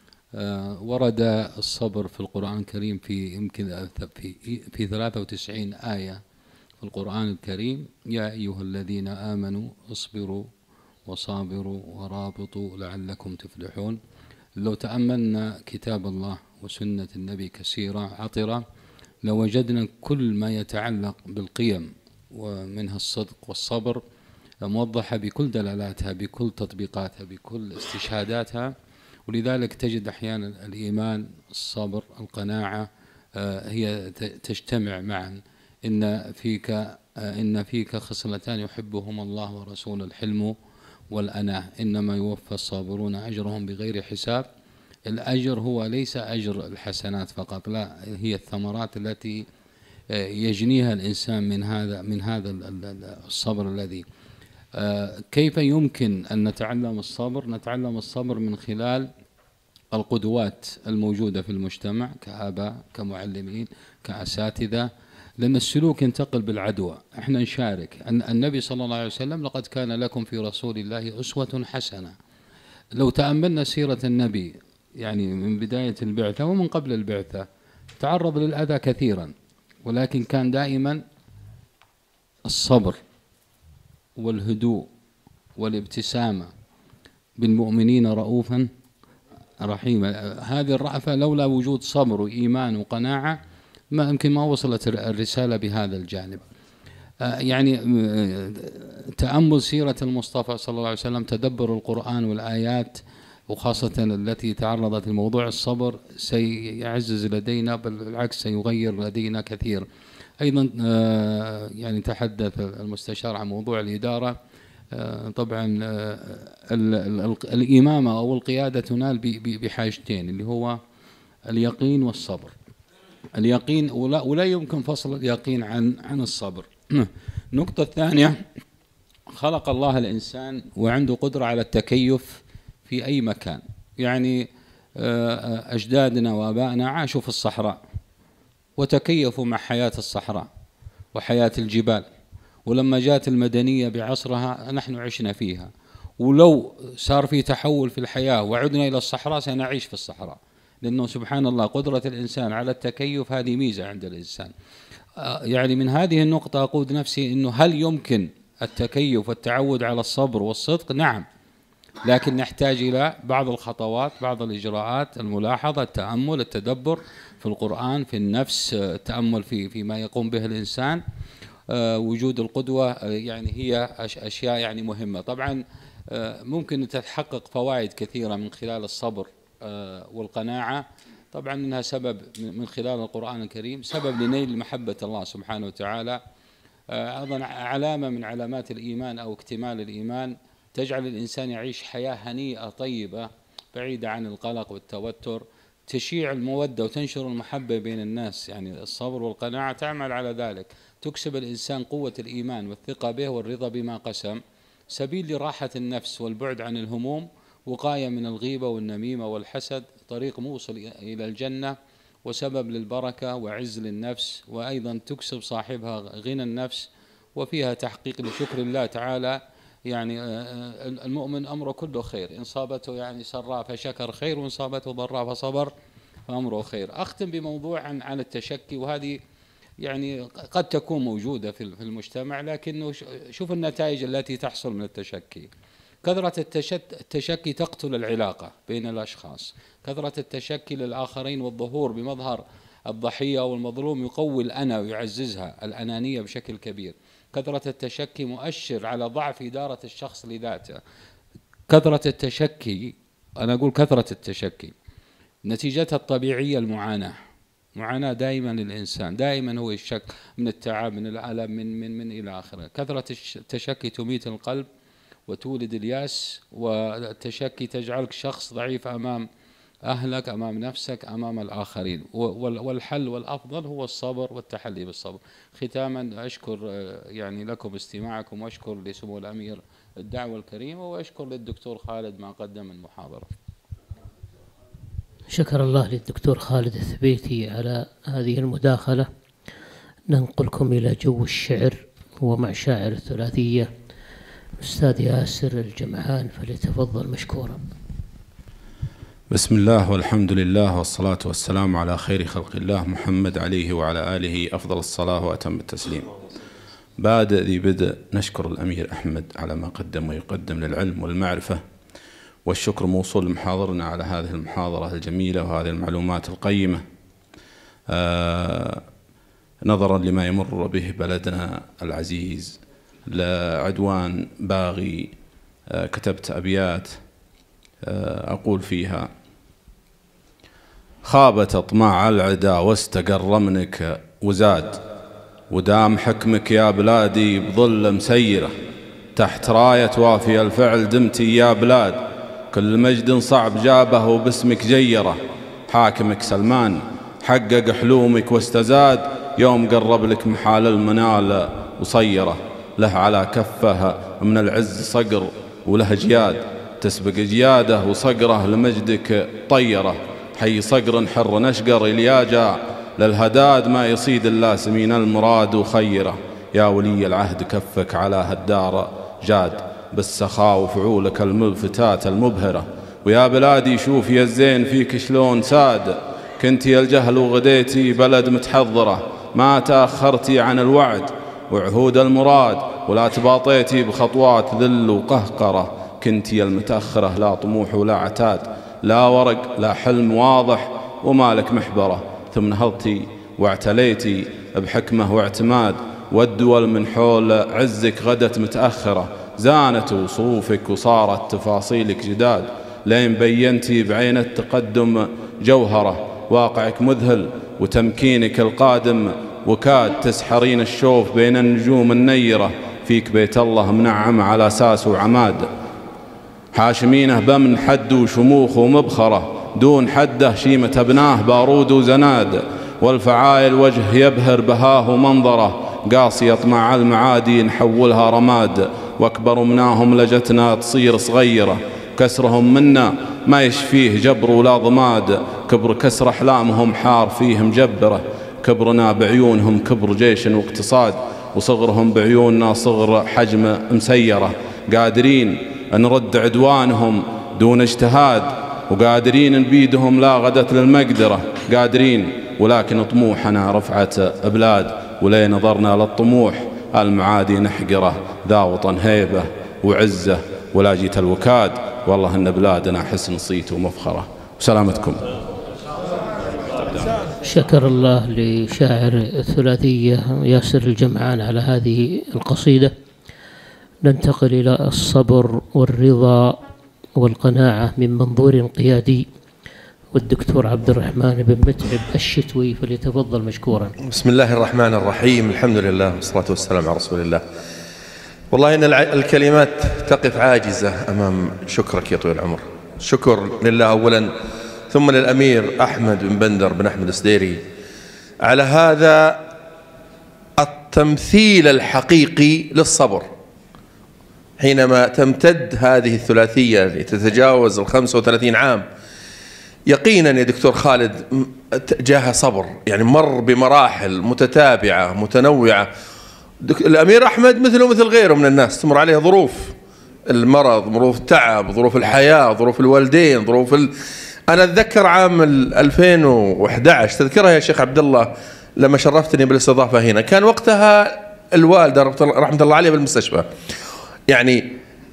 ورد الصبر في القرآن الكريم في يمكن في في ثلاثة وتسعين آية في القرآن الكريم. يا أيها الذين آمنوا اصبروا وصابروا ورابطوا لعلكم تفلحون. لو تأملنا كتاب الله وسنة النبي كثيرة عطرة لوجدنا كل ما يتعلق بالقيم، ومنها الصدق والصبر، موضحة بكل دلالاتها، بكل تطبيقاتها، بكل استشهاداتها. ولذلك تجد أحيانا الإيمان، الصبر، القناعة هي تجتمع معا. إن فيك إن فيك خصلتان يحبهما الله ورسوله، الحلم والأناة. إنما يوفى الصابرون أجرهم بغير حساب. الأجر هو ليس أجر الحسنات فقط، لا، هي الثمرات التي يجنيها الإنسان من هذا من هذا الصبر الذي. كيف يمكن أن نتعلم الصبر؟ نتعلم الصبر من خلال القدوات الموجودة في المجتمع، كآباء، كمعلمين، كأساتذة، لأن السلوك ينتقل بالعدوى. احنا نشارك. النبي صلى الله عليه وسلم لقد كان لكم في رسول الله أسوة حسنة. لو تأملنا سيرة النبي يعني من بداية البعثة ومن قبل البعثة، تعرض للأذى كثيرا، ولكن كان دائما الصبر والهدوء والابتسامة، بالمؤمنين رؤوفا رحيما. هذه الرأفة لولا وجود صبر وإيمان وقناعة ما يمكن ما وصلت الرسالة بهذا الجانب. يعني تأمل سيرة المصطفى صلى الله عليه وسلم، تدبر القرآن والآيات، وخاصة التي تعرضت لموضوع الصبر، سيعزز لدينا، بل بالعكس سيغير لدينا كثير. أيضا يعني تحدث المستشار عن موضوع الإدارة. طبعا الإمامة أو القيادة تنال بحاجتين، اللي هو اليقين والصبر. اليقين ولا, ولا يمكن فصل اليقين عن عن الصبر. النقطة الثانية، خلق الله الإنسان وعنده قدرة على التكيف في أي مكان. يعني أجدادنا وآبائنا عاشوا في الصحراء وتكيفوا مع حياة الصحراء وحياة الجبال، ولما جاءت المدنية بعصرها نحن عشنا فيها، ولو صار في تحول في الحياة وعدنا إلى الصحراء سنعيش في الصحراء، لأنه سبحان الله قدرة الإنسان على التكيف هذه ميزة عند الإنسان. يعني من هذه النقطة أقود نفسي أنه هل يمكن التكيف والتعود على الصبر والصدق؟ نعم، لكن نحتاج إلى بعض الخطوات، بعض الإجراءات، الملاحظة، التأمل، التدبر في القرآن، في النفس، التأمل في فيما يقوم به الإنسان، وجود القدوة، يعني هي أشياء يعني مهمة. طبعا ممكن تتحقق فوائد كثيرة من خلال الصبر والقناعة، طبعا إنها سبب من خلال القرآن الكريم سبب لنيل محبة الله سبحانه وتعالى. أيضا علامة من علامات الإيمان أو اكتمال الإيمان، تجعل الإنسان يعيش حياة هنيئة طيبة بعيدة عن القلق والتوتر، تشيع المودة وتنشر المحبة بين الناس. يعني الصبر والقناعة تعمل على ذلك، تكسب الإنسان قوة الإيمان والثقة به والرضا بما قسم، سبيل لراحة النفس والبعد عن الهموم، وقاية من الغيبة والنميمة والحسد، طريق موصل إلى الجنة وسبب للبركة وعز للنفس، وأيضا تكسب صاحبها غنى النفس، وفيها تحقيق لشكر الله تعالى. يعني المؤمن أمره كله خير، إن صابته يعني سراء فشكر خير، وإن صابته ضراء فصبر فأمره خير. أختم بموضوع عن عن التشكي، وهذه يعني قد تكون موجودة في المجتمع، لكنه شوف النتائج التي تحصل من التشكي. كثرة التشكي تقتل العلاقة بين الأشخاص، كثرة التشكي للآخرين والظهور بمظهر الضحية والمظلوم يقوي الأنا ويعززها، الأنانية بشكل كبير. كثرة التشكي مؤشر على ضعف إدارة الشخص لذاته. كثرة التشكي، أنا أقول كثرة التشكي نتيجتها الطبيعية المعاناة، معاناة دائما للإنسان، دائما هو يشك من التعب، من الألم، من من من إلى آخره. كثرة التشكي تميت القلب وتولد الياس، والتشكي تجعلك شخص ضعيف أمام أهلك، أمام نفسك، أمام الآخرين. والحل والأفضل هو الصبر والتحلي بالصبر. ختاما أشكر يعني لكم استماعكم، وأشكر لسمو الأمير الدعوة الكريمة، وأشكر للدكتور خالد ما قدم المحاضرة. شكر الله للدكتور خالد الثبيتي على هذه المداخلة. ننقلكم إلى جو الشعر ومع شاعر الثلاثية أستاذ ياسر الجمعان، فليتفضل مشكورا. بسم الله والحمد لله والصلاة والسلام على خير خلق الله محمد عليه وعلى آله أفضل الصلاة وأتم التسليم. بادئ ذي بدء نشكر الأمير أحمد على ما قدم ويقدم للعلم والمعرفة، والشكر موصول لمحاضرنا على هذه المحاضرة الجميلة وهذه المعلومات القيمة. آه نظرا لما يمر به بلدنا العزيز، لعدوان باغي، آه كتبت أبيات آه أقول فيها: خابت أطماع العدا واستقر منك وزاد، ودام حكمك يا بلادي بظل مسيرة، تحت راية وافي الفعل دمتي يا بلاد، كل مجد صعب جابه وباسمك جيره، حاكمك سلمان حقق حلومك واستزاد، يوم قرب لك محال المنال وصيره، له على كفه من العز صقر وله جياد، تسبق جياده وصقره لمجدك طيره، حي صقر حر نشقر الياجا للهداد، ما يصيد اللاسمين المراد وخيره، يا ولي العهد كفك على هالدار جاد، بالسخاء وفعولك الملفتات المبهرة، ويا بلادي شوف يا الزين فيك شلون ساد، كنتي الجهل وغديتي بلد متحضرة، ما تأخرتي عن الوعد وعهود المراد، ولا تباطيتي بخطوات ذل وقهقرة، كنتي المتأخرة لا طموح ولا عتاد، لا ورق لا حلم واضح ومالك محبرة، ثم نهضتي واعتليتي بحكمة واعتماد، والدول من حول عزك غدت متأخرة، زانت وصوفك وصارت تفاصيلك جداد، لين بينتي بعين التقدم جوهرة، واقعك مذهل وتمكينك القادم وكاد تسحرين الشوف بين النجوم النيرة، فيك بيت الله منعم على أساس وعماد، حاشمينه بمن حد وشموخ ومبخرة، دون حده شيمة ابناه بارود وزناد، والفعايل وجه يبهر بهاه ومنظره، قاصية مع المعادي نحولها رماد، واكبر مناهم لجتنا تصير صغيرة، كسرهم منا ما يشفيه جبر ولا ضماد، كبر كسر أحلامهم حار فيه مجبرة، كبرنا بعيونهم كبر جيش واقتصاد، وصغرهم بعيوننا صغر حجم مسيرة، قادرين نرد عدوانهم دون اجتهاد، وقادرين نبيدهم لا غدت للمقدرة، قادرين ولكن طموحنا رفعة بلاد، ولي نظرنا للطموح المعادي نحقره، ذا وطن هيبة وعزة ولا جيت الوكاد، والله ان بلادنا حسن صيت ومفخرة. وسلامتكم. شكر الله لشاعر الثلاثية ياسر الجمعان على هذه القصيدة. ننتقل إلى الصبر والرضا والقناعة من منظور قيادي، والدكتور عبد الرحمن بن متعب الشتوي، فليتفضل مشكورا. بسم الله الرحمن الرحيم، الحمد لله والصلاة والسلام على رسول الله. والله إن الكلمات تقف عاجزة أمام شكرك يا طويل العمر. شكر لله أولا، ثم للأمير أحمد بن بندر بن أحمد السديري على هذا التمثيل الحقيقي للصبر، حينما تمتد هذه الثلاثية لتتجاوز الخمسة وثلاثين عام. يقينا يا دكتور خالد جاها صبر، يعني مر بمراحل متتابعة متنوعة. الأمير أحمد مثله مثل غيره من الناس تمر عليه ظروف المرض، ظروف التعب، ظروف الحياة، ظروف الوالدين، ظروف ال... أنا أتذكر عام ألفين وأحد عشر، تذكرها يا شيخ عبد الله لما شرفتني بالاستضافة هنا، كان وقتها الوالدة رحمة الله عليها بالمستشفى، يعني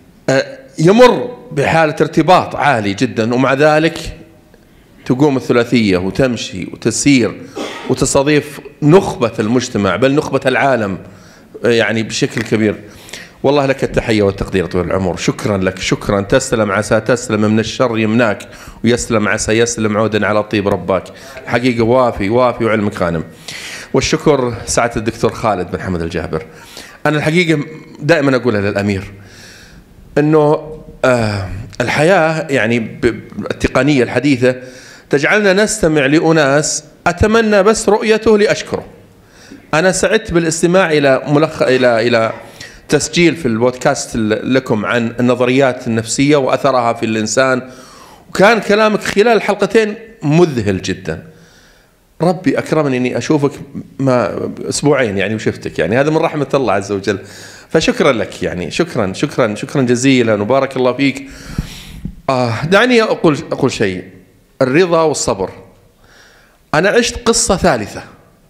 يمر بحالة ارتباط عالي جدا، ومع ذلك تقوم الثلاثية وتمشي وتسير وتستضيف نخبة المجتمع بل نخبة العالم يعني بشكل كبير. والله لك التحية والتقدير طويل العمر. شكرا لك، شكرا. تسلم عسى تسلم من الشر يمناك، ويسلم عسى يسلم عودا على طيب رباك. الحقيقة وافي وافي وعلمك غانم. والشكر سعادة الدكتور خالد بن حمد الجابر. أنا الحقيقة دائما أقولها للأمير أنه آه الحياة يعني التقنية الحديثة تجعلنا نستمع لأناس أتمنى بس رؤيته لأشكره. أنا سعدت بالاستماع إلى ملخ إلى إلى تسجيل في البودكاست لكم عن النظريات النفسية وأثرها في الإنسان، وكان كلامك خلال الحلقتين مذهل جدا. ربي أكرمني إني أشوفك ما أسبوعين يعني وشفتك، يعني هذا من رحمة الله عز وجل. فشكرا لك، يعني شكرا شكرا شكرا جزيلا وبارك الله فيك. آه دعني أقول أقول شيء، الرضا والصبر. أنا عشت قصة ثالثة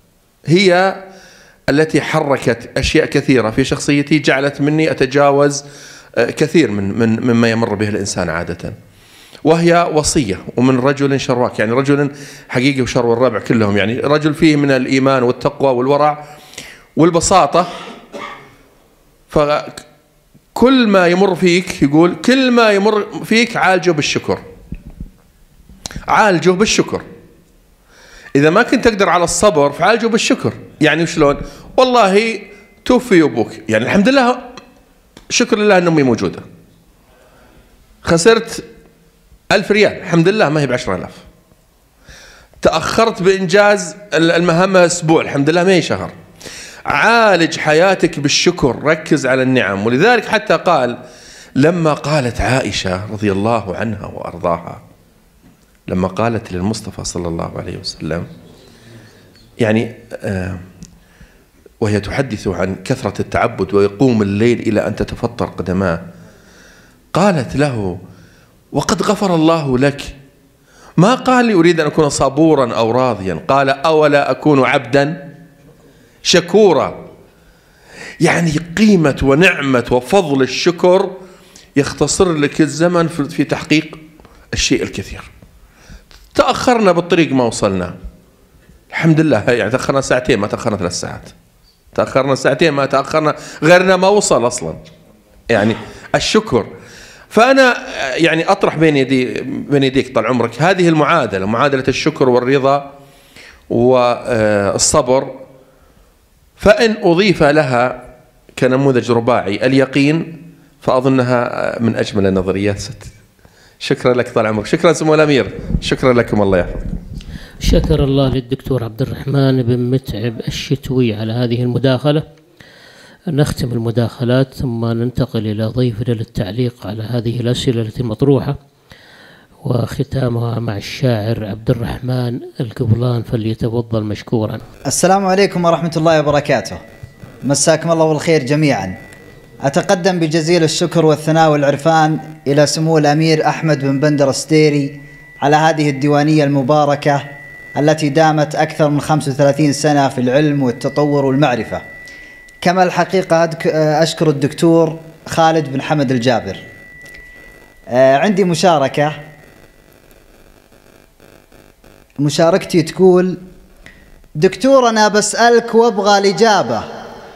هي التي حركت أشياء كثيرة في شخصيتي، جعلت مني أتجاوز كثير من من مما يمر به الإنسان عادة، وهي وصية ومن رجل شرواك، يعني رجل حقيقي وشر الربع كلهم، يعني رجل فيه من الإيمان والتقوى والورع والبساطة. فكل ما يمر فيك يقول كل ما يمر فيك عالجه بالشكر، عالجه بالشكر. إذا ما كنت تقدر على الصبر فعالجه بالشكر. يعني وشلون؟ والله توفي أبوك، يعني الحمد لله شكر لله أن أمي موجودة. خسرت ألف ريال، الحمد لله ما هي بعشرة آلاف. تأخرت بإنجاز المهمة أسبوع، الحمد لله ما هي شهر. عالج حياتك بالشكر، ركز على النعم. ولذلك حتى قال لما قالت عائشة رضي الله عنها وأرضاها، لما قالت للمصطفى صلى الله عليه وسلم، يعني آه وهي تحدث عن كثرة التعبد ويقوم الليل إلى أن تتفطر قدماه، قالت له وقد غفر الله لك. ما قال لي أريد أن أكون صبورا أو راضيا، قال أولا أكون عبدا شكورا. يعني قيمة ونعمة وفضل الشكر يختصر لك الزمن في تحقيق الشيء الكثير. تأخرنا بالطريق ما وصلنا، الحمد لله، يعني تأخرنا ساعتين ما تأخرنا ثلاث ساعات، تأخرنا ساعتين ما تأخرنا غيرنا ما وصل أصلا، يعني الشكر. فأنا يعني أطرح بين يدي بين يديك طال عمرك هذه المعادلة، معادلة الشكر والرضا والصبر، فإن أضيف لها كنموذج رباعي اليقين فأظنها من أجمل النظريات. ست. شكرا لك طال عمرك. شكرا سمو الأمير. شكرا لكم. الله يحفظك. شكر الله للدكتور عبد الرحمن بن متعب الشتوي على هذه المداخلة. نختم المداخلات ثم ننتقل إلى ضيفنا للتعليق على هذه الأسئلة التي مطروحة، وختامها مع الشاعر عبد الرحمن القبلان، فليتفضل مشكورا. السلام عليكم ورحمة الله وبركاته. مساكم الله بالخير جميعا. أتقدم بجزيل الشكر والثناء والعرفان إلى سمو الأمير أحمد بن بندر السديري على هذه الديوانية المباركة التي دامت أكثر من خمس وثلاثين سنة في العلم والتطور والمعرفة. كما الحقيقة أشكر الدكتور خالد بن حمد الجابر. عندي مشاركة، مشاركتي تقول: دكتور أنا بسألك وأبغى الإجابة،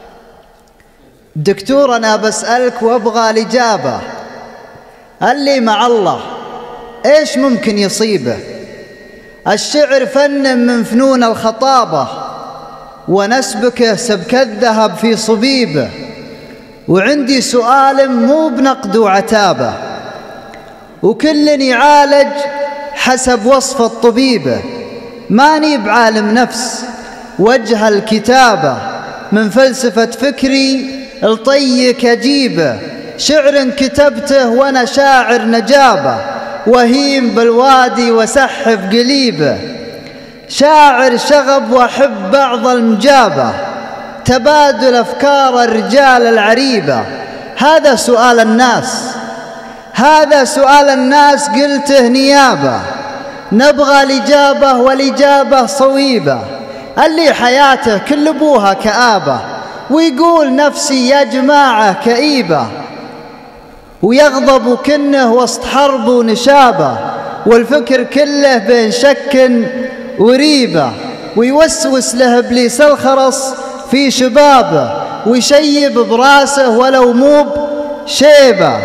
دكتور أنا بسألك وأبغى الإجابة، اللي مع الله إيش ممكن يصيبه؟ الشعر فن من فنون الخطابة، ونسبكه سبك الذهب في صبيبه، وعندي سؤال مو بنقد وعتابة، وكل يعالج حسب وصف الطبيبة، ماني بعالم نفس وجه الكتابة، من فلسفة فكري لطيك أجيبه، شعر كتبته وأنا شاعر نجابة، وهيم بالوادي وسحب قليبه، شاعر شغب وأحب بعض المجابة، تبادل أفكار الرجال العريبة. هذا سؤال الناس، هذا سؤال الناس قلته نيابة، نبغى الإجابة والإجابة صويبة، اللي حياته كل أبوها كآبة، ويقول نفسي يا جماعة كئيبة، ويغضب كنه وسط حرب ونشابة، والفكر كله بين شك وريبة، ويوسوس له إبليس الخرص في شبابه، ويشيب براسه ولو موب شيبة،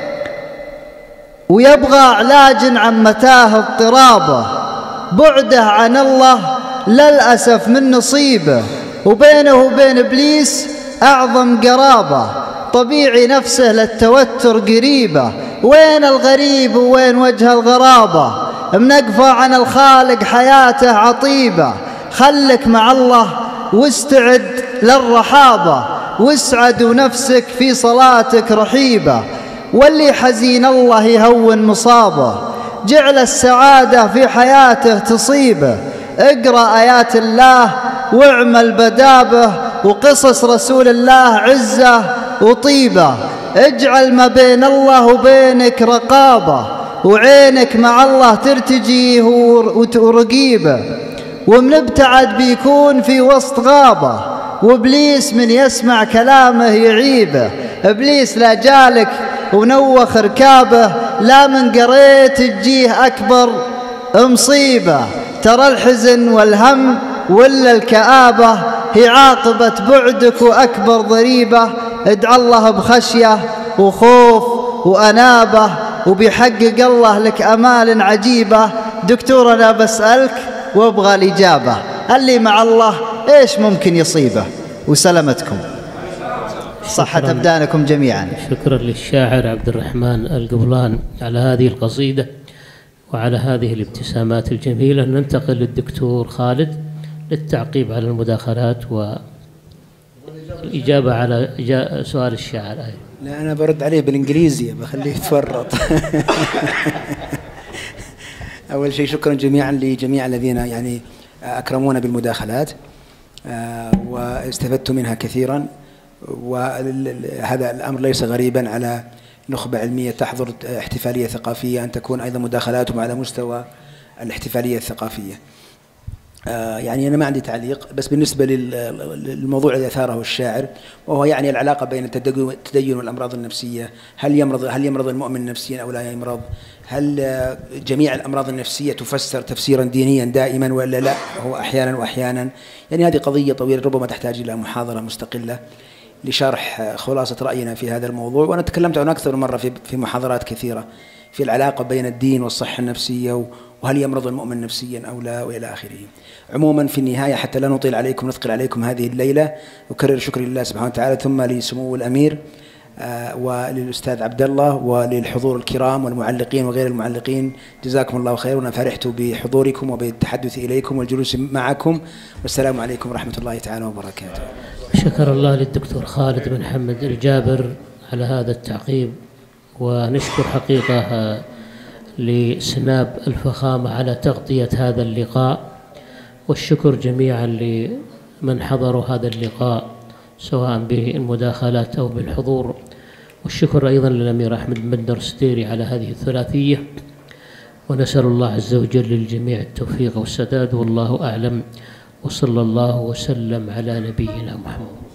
ويبغى علاج عن متاه اضطرابه، بعده عن الله للأسف من نصيبه، وبينه وبين إبليس أعظم قرابة، طبيعي نفسه للتوتر قريبة، وين الغريب وين وجه الغرابة، منقفة عن الخالق حياته عطيبة، خلك مع الله واستعد للرحابة، واسعد ونفسك في صلاتك رحيبة، واللي حزين الله يهون مصابه، جعل السعادة في حياته تصيبه، اقرأ آيات الله واعمل بدابه، وقصص رسول الله عزة وطيبة، اجعل ما بين الله وبينك رقابة، وعينك مع الله ترتجيه ورقيبه، ومن ابتعد بيكون في وسط غابة، وإبليس من يسمع كلامه يعيبه، إبليس لا جالك ونوخ ركابه، لا من قريت تجيه أكبر مصيبة، ترى الحزن والهم ولا الكآبة هي عاقبة بعدك وأكبر ضريبة، ادعى الله بخشية وخوف وأنابة، وبيحقق الله لك أمال عجيبة، دكتور أنا بسألك وابغى الإجابة، اللي مع الله إيش ممكن يصيبه؟ وسلامتكم، صحة أبدانكم جميعا. شكرا للشاعر عبد الرحمن القبلان على هذه القصيدة وعلى هذه الابتسامات الجميلة. ننتقل للدكتور خالد للتعقيب على المداخلات والإجابة على سؤال الشاعر. لا أنا برد عليه بالإنجليزية بخليه يتورط. أول شيء شكرا جميعا لجميع الذين يعني أكرمونا بالمداخلات واستفدت منها كثيرا، وهذا الأمر ليس غريبا على نخبة علمية تحضر احتفالية ثقافية أن تكون أيضا مداخلاتهم على مستوى الاحتفالية الثقافية. يعني أنا ما عندي تعليق، بس بالنسبة للموضوع الذي أثاره الشاعر وهو يعني العلاقة بين التدين والأمراض النفسية، هل يمرض هل يمرض المؤمن نفسيا أو لا يمرض؟ هل جميع الأمراض النفسية تفسر تفسيرا دينيا دائما ولا لا؟ هو أحيانا وأحيانا. يعني هذه قضية طويلة ربما تحتاج إلى محاضرة مستقلة لشرح خلاصة رأينا في هذا الموضوع، وأنا تكلمت عنه أكثر من مرة في في محاضرات كثيرة في العلاقة بين الدين والصحة النفسية وهل يمرض المؤمن نفسيا أو لا، وإلى آخره. عموما في النهاية حتى لا نطيل عليكم نثقل عليكم هذه الليلة، أكرر شكري لله سبحانه وتعالى، ثم لسمو الأمير آه وللأستاذ عبد الله وللحضور الكرام والمعلقين وغير المعلقين، جزاكم الله خير، وأنا فرحت بحضوركم وبالتحدث إليكم والجلوس معكم، والسلام عليكم ورحمة الله تعالى وبركاته. شكر الله للدكتور خالد بن حمد الجابر على هذا التعقيب، ونشكر حقيقة لسناب الفخامة على تغطية هذا اللقاء، والشكر جميعا لمن حضروا هذا اللقاء سواء بالمداخلات أو بالحضور، والشكر أيضا للأمير أحمد بن بندر ستيري على هذه الثلاثية، ونسأل الله عز وجل للجميع التوفيق والسداد، والله أعلم، وصلى الله وسلم على نبينا محمد.